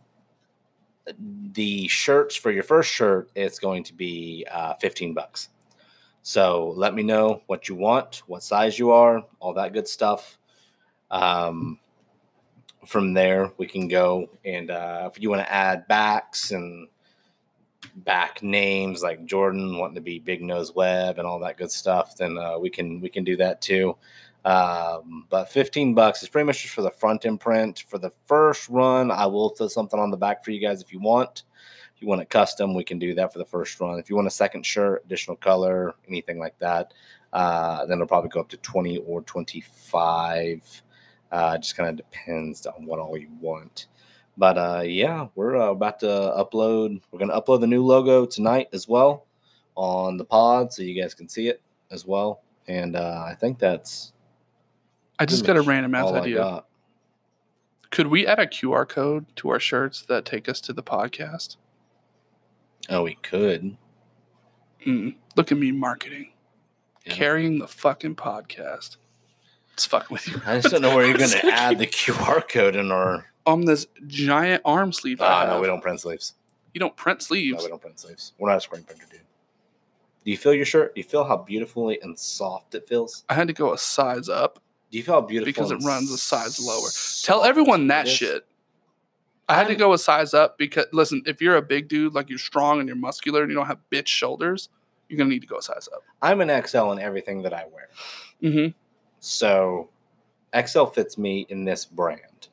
the shirts for your first shirt, it's going to be uh, fifteen bucks. So let me know what you want, what size you are, all that good stuff. Um, from there, we can go and uh, if you want to add backs and back names like Jordan wanting to be Big Nose Webb and all that good stuff, then uh, we can we can do that too. Um, but fifteen bucks is pretty much just for the front imprint. For the first run, I will throw something on the back for you guys if you want. If you want it custom, we can do that for the first run. If you want a second shirt, additional color, anything like that, uh, then it'll probably go up to twenty or twenty-five. Uh, just kind of depends on what all you want. But uh, yeah, we're uh, about to upload. We're going to upload the new logo tonight as well on the pod so you guys can see it as well. And uh, I think that's I just pretty got a much random ass all I idea. got. Could we add a Q R code to our shirts that take us to the podcast? Oh, we could. Mm, look at me marketing. Yeah. Carrying the fucking podcast. It's fucking with you. I just don't know where you're going to add the Q R code in our. On this giant arm sleeve. I Ah, have. no, we don't print sleeves. You don't print No, sleeves. we don't print sleeves. We're not a screen printer, dude. Do you feel your shirt? Do you feel how beautifully and soft it feels? I had to go a size up Do you feel how beautiful because it and runs a size lower. soft Tell everyone that it is? shit. I had to go a size up because, listen, if you're a big dude, like you're strong and you're muscular and you don't have bitch shoulders, you're going to need to go a size up. I'm an X L in everything that I wear. Mm-hmm. So X L fits me in this brand.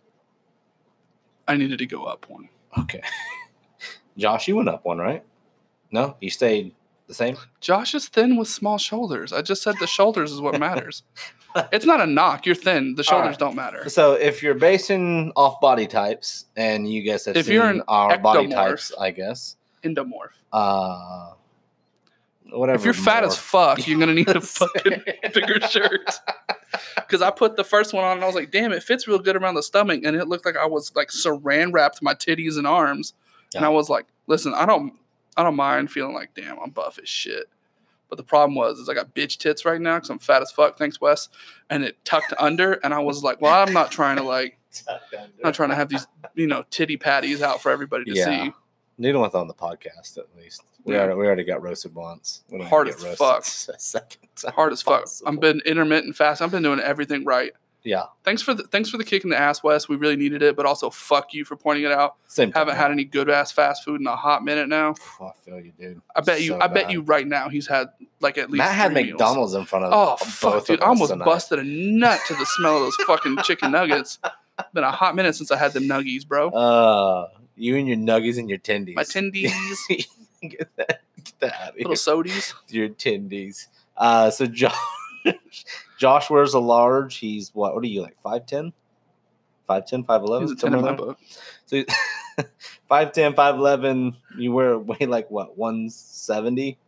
I needed to go up one. Okay. Josh, you went up one, right? No? You stayed the same? Josh is thin with small shoulders. I just said the shoulders is what matters. It's not a knock. You're thin. The shoulders right. don't matter. So if you're basing off body types, and you guys have If seen you're an our body ectomorph. types, I guess. Endomorph. Uh, whatever. If you're fat as morph. fuck, you're going to need a fucking bigger shirt. Because I put the first one on and I was like, damn, it fits real good around the stomach. And it looked like I was like saran wrapped my titties and arms. And Yeah. I was like, listen, I don't I don't mind feeling like, damn, I'm buff as shit. But the problem was, is I got bitch tits right now because I'm fat as fuck. Thanks, Wes. And it tucked under. And I was like, well, I'm not trying to like, I'm not trying to have these, you know, titty patties out for everybody to Yeah. see. You don't want that on the podcast, at least. We, Yeah. already, we already got roasted once. We don't Hard get as roasted fuck. a second time Hard as fuck. possible. I've been intermittent fast. I've been doing everything right. Yeah. Thanks for the thanks for the kick in the ass, Wes. We really needed it, but also fuck you for pointing it out. Same time. Haven't had any good ass fast food in a hot minute now. Oh, I feel you, dude. I bet you. So I bet bad. you right now he's had like at least. Matt had three meals. McDonald's in front of Oh both fuck, of dude! us I almost tonight. busted a nut to the smell of those fucking chicken nuggets. Been a hot minute since I had them nuggies, bro. Uh, you and your nuggies and your tendies. My tendies, get that, get that out of little here. sodies. Your tendies. Uh, so Josh, Josh wears a large. He's what? What are you like? five ten? five ten, five eleven? He's a ten in my book. So five ten, five eleven, you wear weigh like what, one seventy?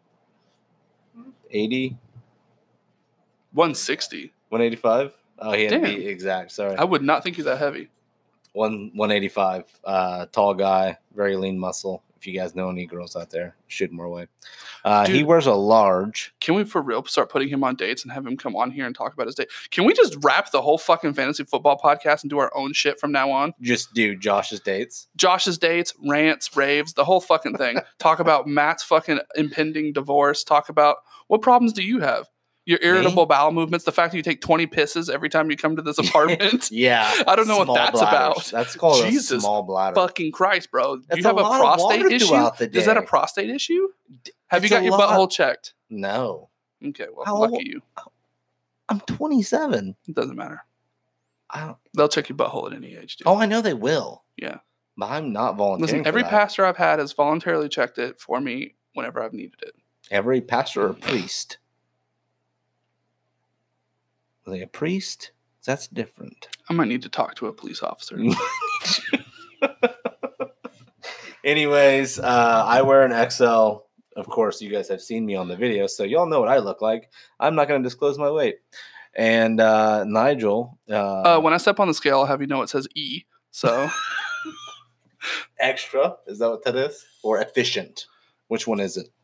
eighty? one sixty. one eighty-five? Oh, he had to Damn. be exact. Sorry. I would not think you're that heavy. One one eighty five, uh, tall guy, very lean muscle. If you guys know any girls out there, shoot more away. Uh, he Dude. wears a large. Can we for real start putting him on dates and have him come on here and talk about his date? Can we just wrap the whole fucking fantasy football podcast and do our own shit from now on? Just do Josh's dates. Josh's dates, rants, raves, the whole fucking thing. Talk about Matt's fucking impending divorce. Talk about what problems do you have? Your irritable bowel movements, the fact that you take twenty pisses every time you come to this apartment. Yeah, I don't know what small that's bladders. about. That's called Jesus a small bladder. Fucking Christ, bro. Do That's you have a a, lot of prostate water issue? throughout the Is that a day. prostate issue? Have It's you a got your lot. butthole checked? No, Okay, well, How lucky old- you. I'm twenty-seven. It doesn't matter. I don't, They'll check your butthole at any age, dude. oh, I know they will. Yeah. But I'm not volunteering. Listen, for every that. pastor I've had has voluntarily checked it for me whenever I've needed it. Every pastor or priest. Are they a priest? That's different. I might need to talk to a police officer. Anyways, uh, I wear an X L. Of course, you guys have seen me on the video, so y'all know what I look like. I'm not going to disclose my weight. And uh, Nigel, uh, Uh, when I step on the scale, I'll have you know it says E. So extra, is that what that is? Or efficient? Which one is it?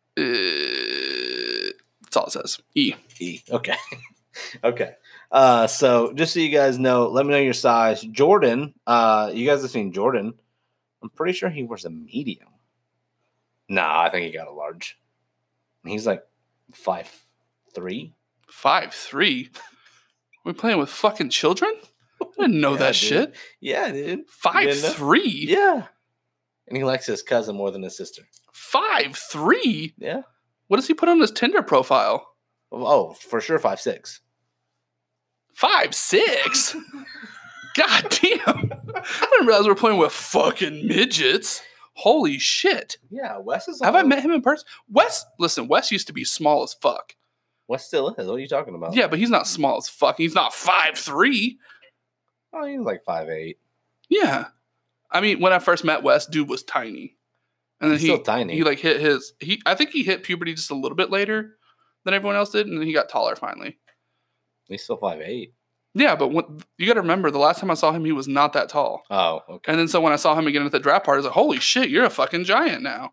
uh, that's all it says. E. E. Okay. Okay. Uh, so just so you guys know, let me know your size. Jordan, uh, you guys have seen Jordan. I'm pretty sure he wears a medium. Nah, I think he got a large. He's like five three. Five three. We're playing with fucking children? I didn't know Yeah, that dude. shit. Yeah, dude. Five didn't know? three. Yeah. And he likes his cousin more than his sister. Five three. Yeah. What does he put on his Tinder profile? Oh, for sure, five six. Five six. God damn. I didn't realize we we're playing with fucking midgets. Holy shit. Yeah, Wes is. Have I met him in person? Wes, listen, Wes used to be small as fuck. Wes still is. What are you talking about? Yeah, but he's not small as fuck. He's not five three. Oh, he was like five eight. Yeah. I mean, when I first met Wes, dude was tiny. And then He's he still tiny. he like hit his he I think he hit puberty just a little bit later than everyone else did, and then he got taller finally. He's still five eight. Yeah, but when, you got to remember, the last time I saw him, he was not that tall. Oh, okay. And then so when I saw him again at the draft party, I was like, holy shit, you're a fucking giant now.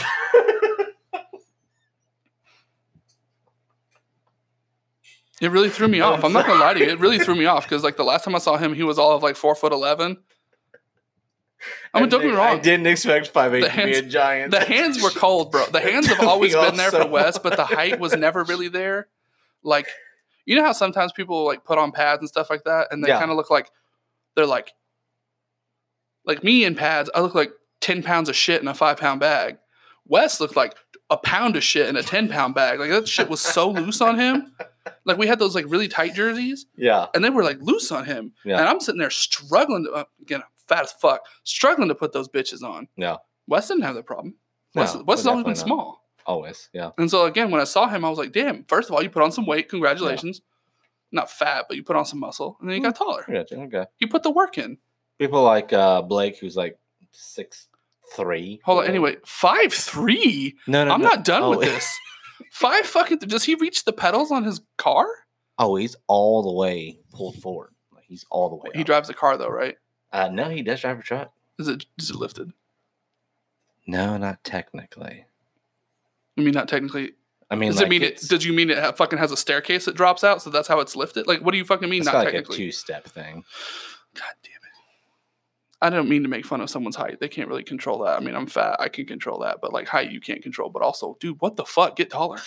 It really threw me off. I'm not going to lie to you. It really threw me off because like the last time I saw him, he was all of like four foot eleven. I mean, don't get me wrong. I didn't expect five eight The to be hands- a giant. The hands were cold, bro. The hands have always We been there for also- Wes, but the height was never really there. Like, you know how sometimes people like put on pads and stuff like that, and they Yeah. kind of look like they're like, like me in pads. I look like ten pounds of shit in a five pound bag. Wes looked like a pound of shit in a ten pound bag. Like that shit was so loose on him. Like we had those like really tight jerseys, Yeah. and they were like loose on him. Yeah. And I'm sitting there struggling to uh, again, I'm fat as fuck, struggling to put those bitches on. Yeah. Wes didn't have that problem. No, Wes, Wes has always been definitely not. small. Always. Yeah. And so again, when I saw him, I was like, damn, first of all, you put on some weight. Congratulations. Not fat, but you put on some muscle. And then you got taller. Yeah. Okay. You put the work in. People like uh, Blake, who's like six three. Hold on. Anyway, five three. No, no, I'm no. not done Oh, with this. Five fucking. Does he reach the pedals on his car? Oh, he's all the way pulled forward. Like he's all the way. He up. drives a car though, right? Uh, no, he does drive a truck. Is it is it lifted? No, not technically. I mean, not technically. I mean, Does like it mean it? it's, Does you mean it ha- fucking has a staircase that drops out, so that's how it's lifted? Like, what do you fucking mean? it's Not got like a technically. two step thing. God damn it! I don't mean to make fun of someone's height. They can't really control that. I mean, I'm fat. I can control that, but like height, you can't control. But also, dude, what the fuck? Get taller.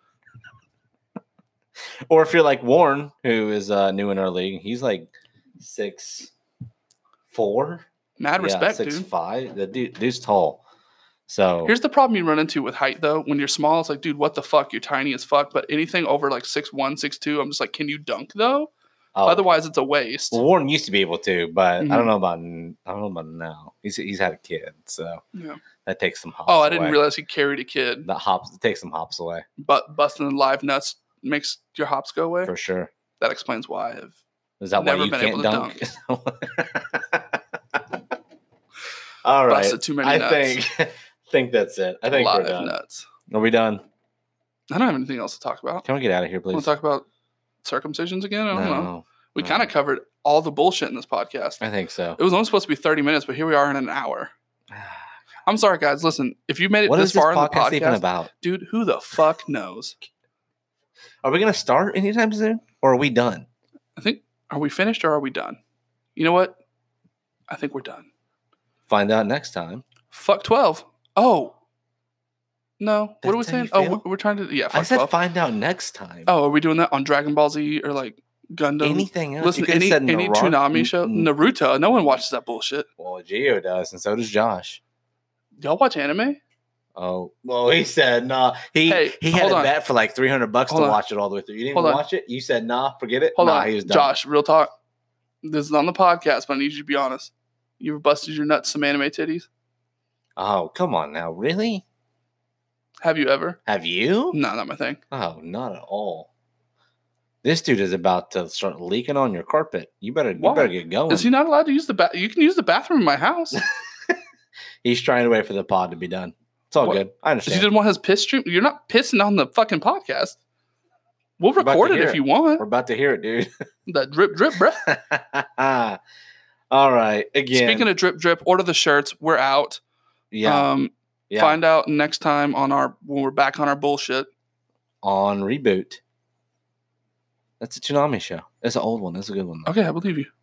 Or if you're like Warren, who is uh, new in our league, he's like six four. Mad respect, six dude. five. The dude, dude's tall. So Here's the problem you run into with height, though. When you're small, it's like, dude, what the fuck? You're tiny as fuck. But anything over like six one, six two, I'm just like, can you dunk though? oh, Otherwise, it's a waste. well, Warren used to be able to, but Mhm. I don't know about n- I don't know about now. He's he's had a kid, so Yeah. that takes some hops. Oh, I didn't away. realize he carried a kid. that hops. It takes some hops away But busting the live nuts makes your hops go away. for sure. That explains why I've Is that Never why you been can't able to dunk? All right, busted too many I nuts. think think that's it. I think we're live done. nuts. Are we done? I don't have anything else to talk about. Can we get out of here, please? Want to talk about circumcisions again? I don't know. no, We no. kind of covered all the bullshit in this podcast. I think so. It was only supposed to be thirty minutes, but here we are in an hour. I'm sorry, guys. Listen, if you made it What this is this far in the podcast even podcast, about? dude, who the fuck knows? Are we going to start anytime soon, or are we done? I think, are we finished or are we done? You know what? I think we're done. Find out next time. Fuck twelve. Oh. No. What are we That's how you saying? Oh, feel? we're, we're trying to, yeah, I fuck said twelve. find out next time. Oh, are we doing that on Dragon Ball Z or like Gundam? Anything else? Listen, You could've any, said any Naruto- Toonami show? N- Naruto. No one watches that bullshit. Well, Gio does, and so does Josh. Y'all watch anime? Oh, well, he said nah. He Hey, he had hold a on. bet for like three hundred bucks to Hold on. watch it all the way through. You didn't Hold even on. watch it. You said nah, forget it. Hold nah, on. he was done. Josh, real talk. This is on the podcast, but I need you to be honest. You ever busted your nuts some anime titties? Oh, come on now, really? Have you ever? Have you? No, not my thing. Oh, not at all. This dude is about to start leaking on your carpet. You better, you Why? better get going. Is he not allowed to use the bath? You can use the bathroom in my house. He's trying to wait for the pod to be done. It's all What? good. I He understand. didn't want his piss stream. You're not pissing on the fucking podcast. We'll We're about record to it hear if it. you want. We're about to hear it, dude. That drip drip, bruh. All right. Again. Speaking of drip drip, order the shirts. We're out. yeah, Um, yeah. Find out next time on our when we're back on our bullshit. on Reboot. That's a Toonami show. It's an old one. That's a good one. Though. Okay, I believe you.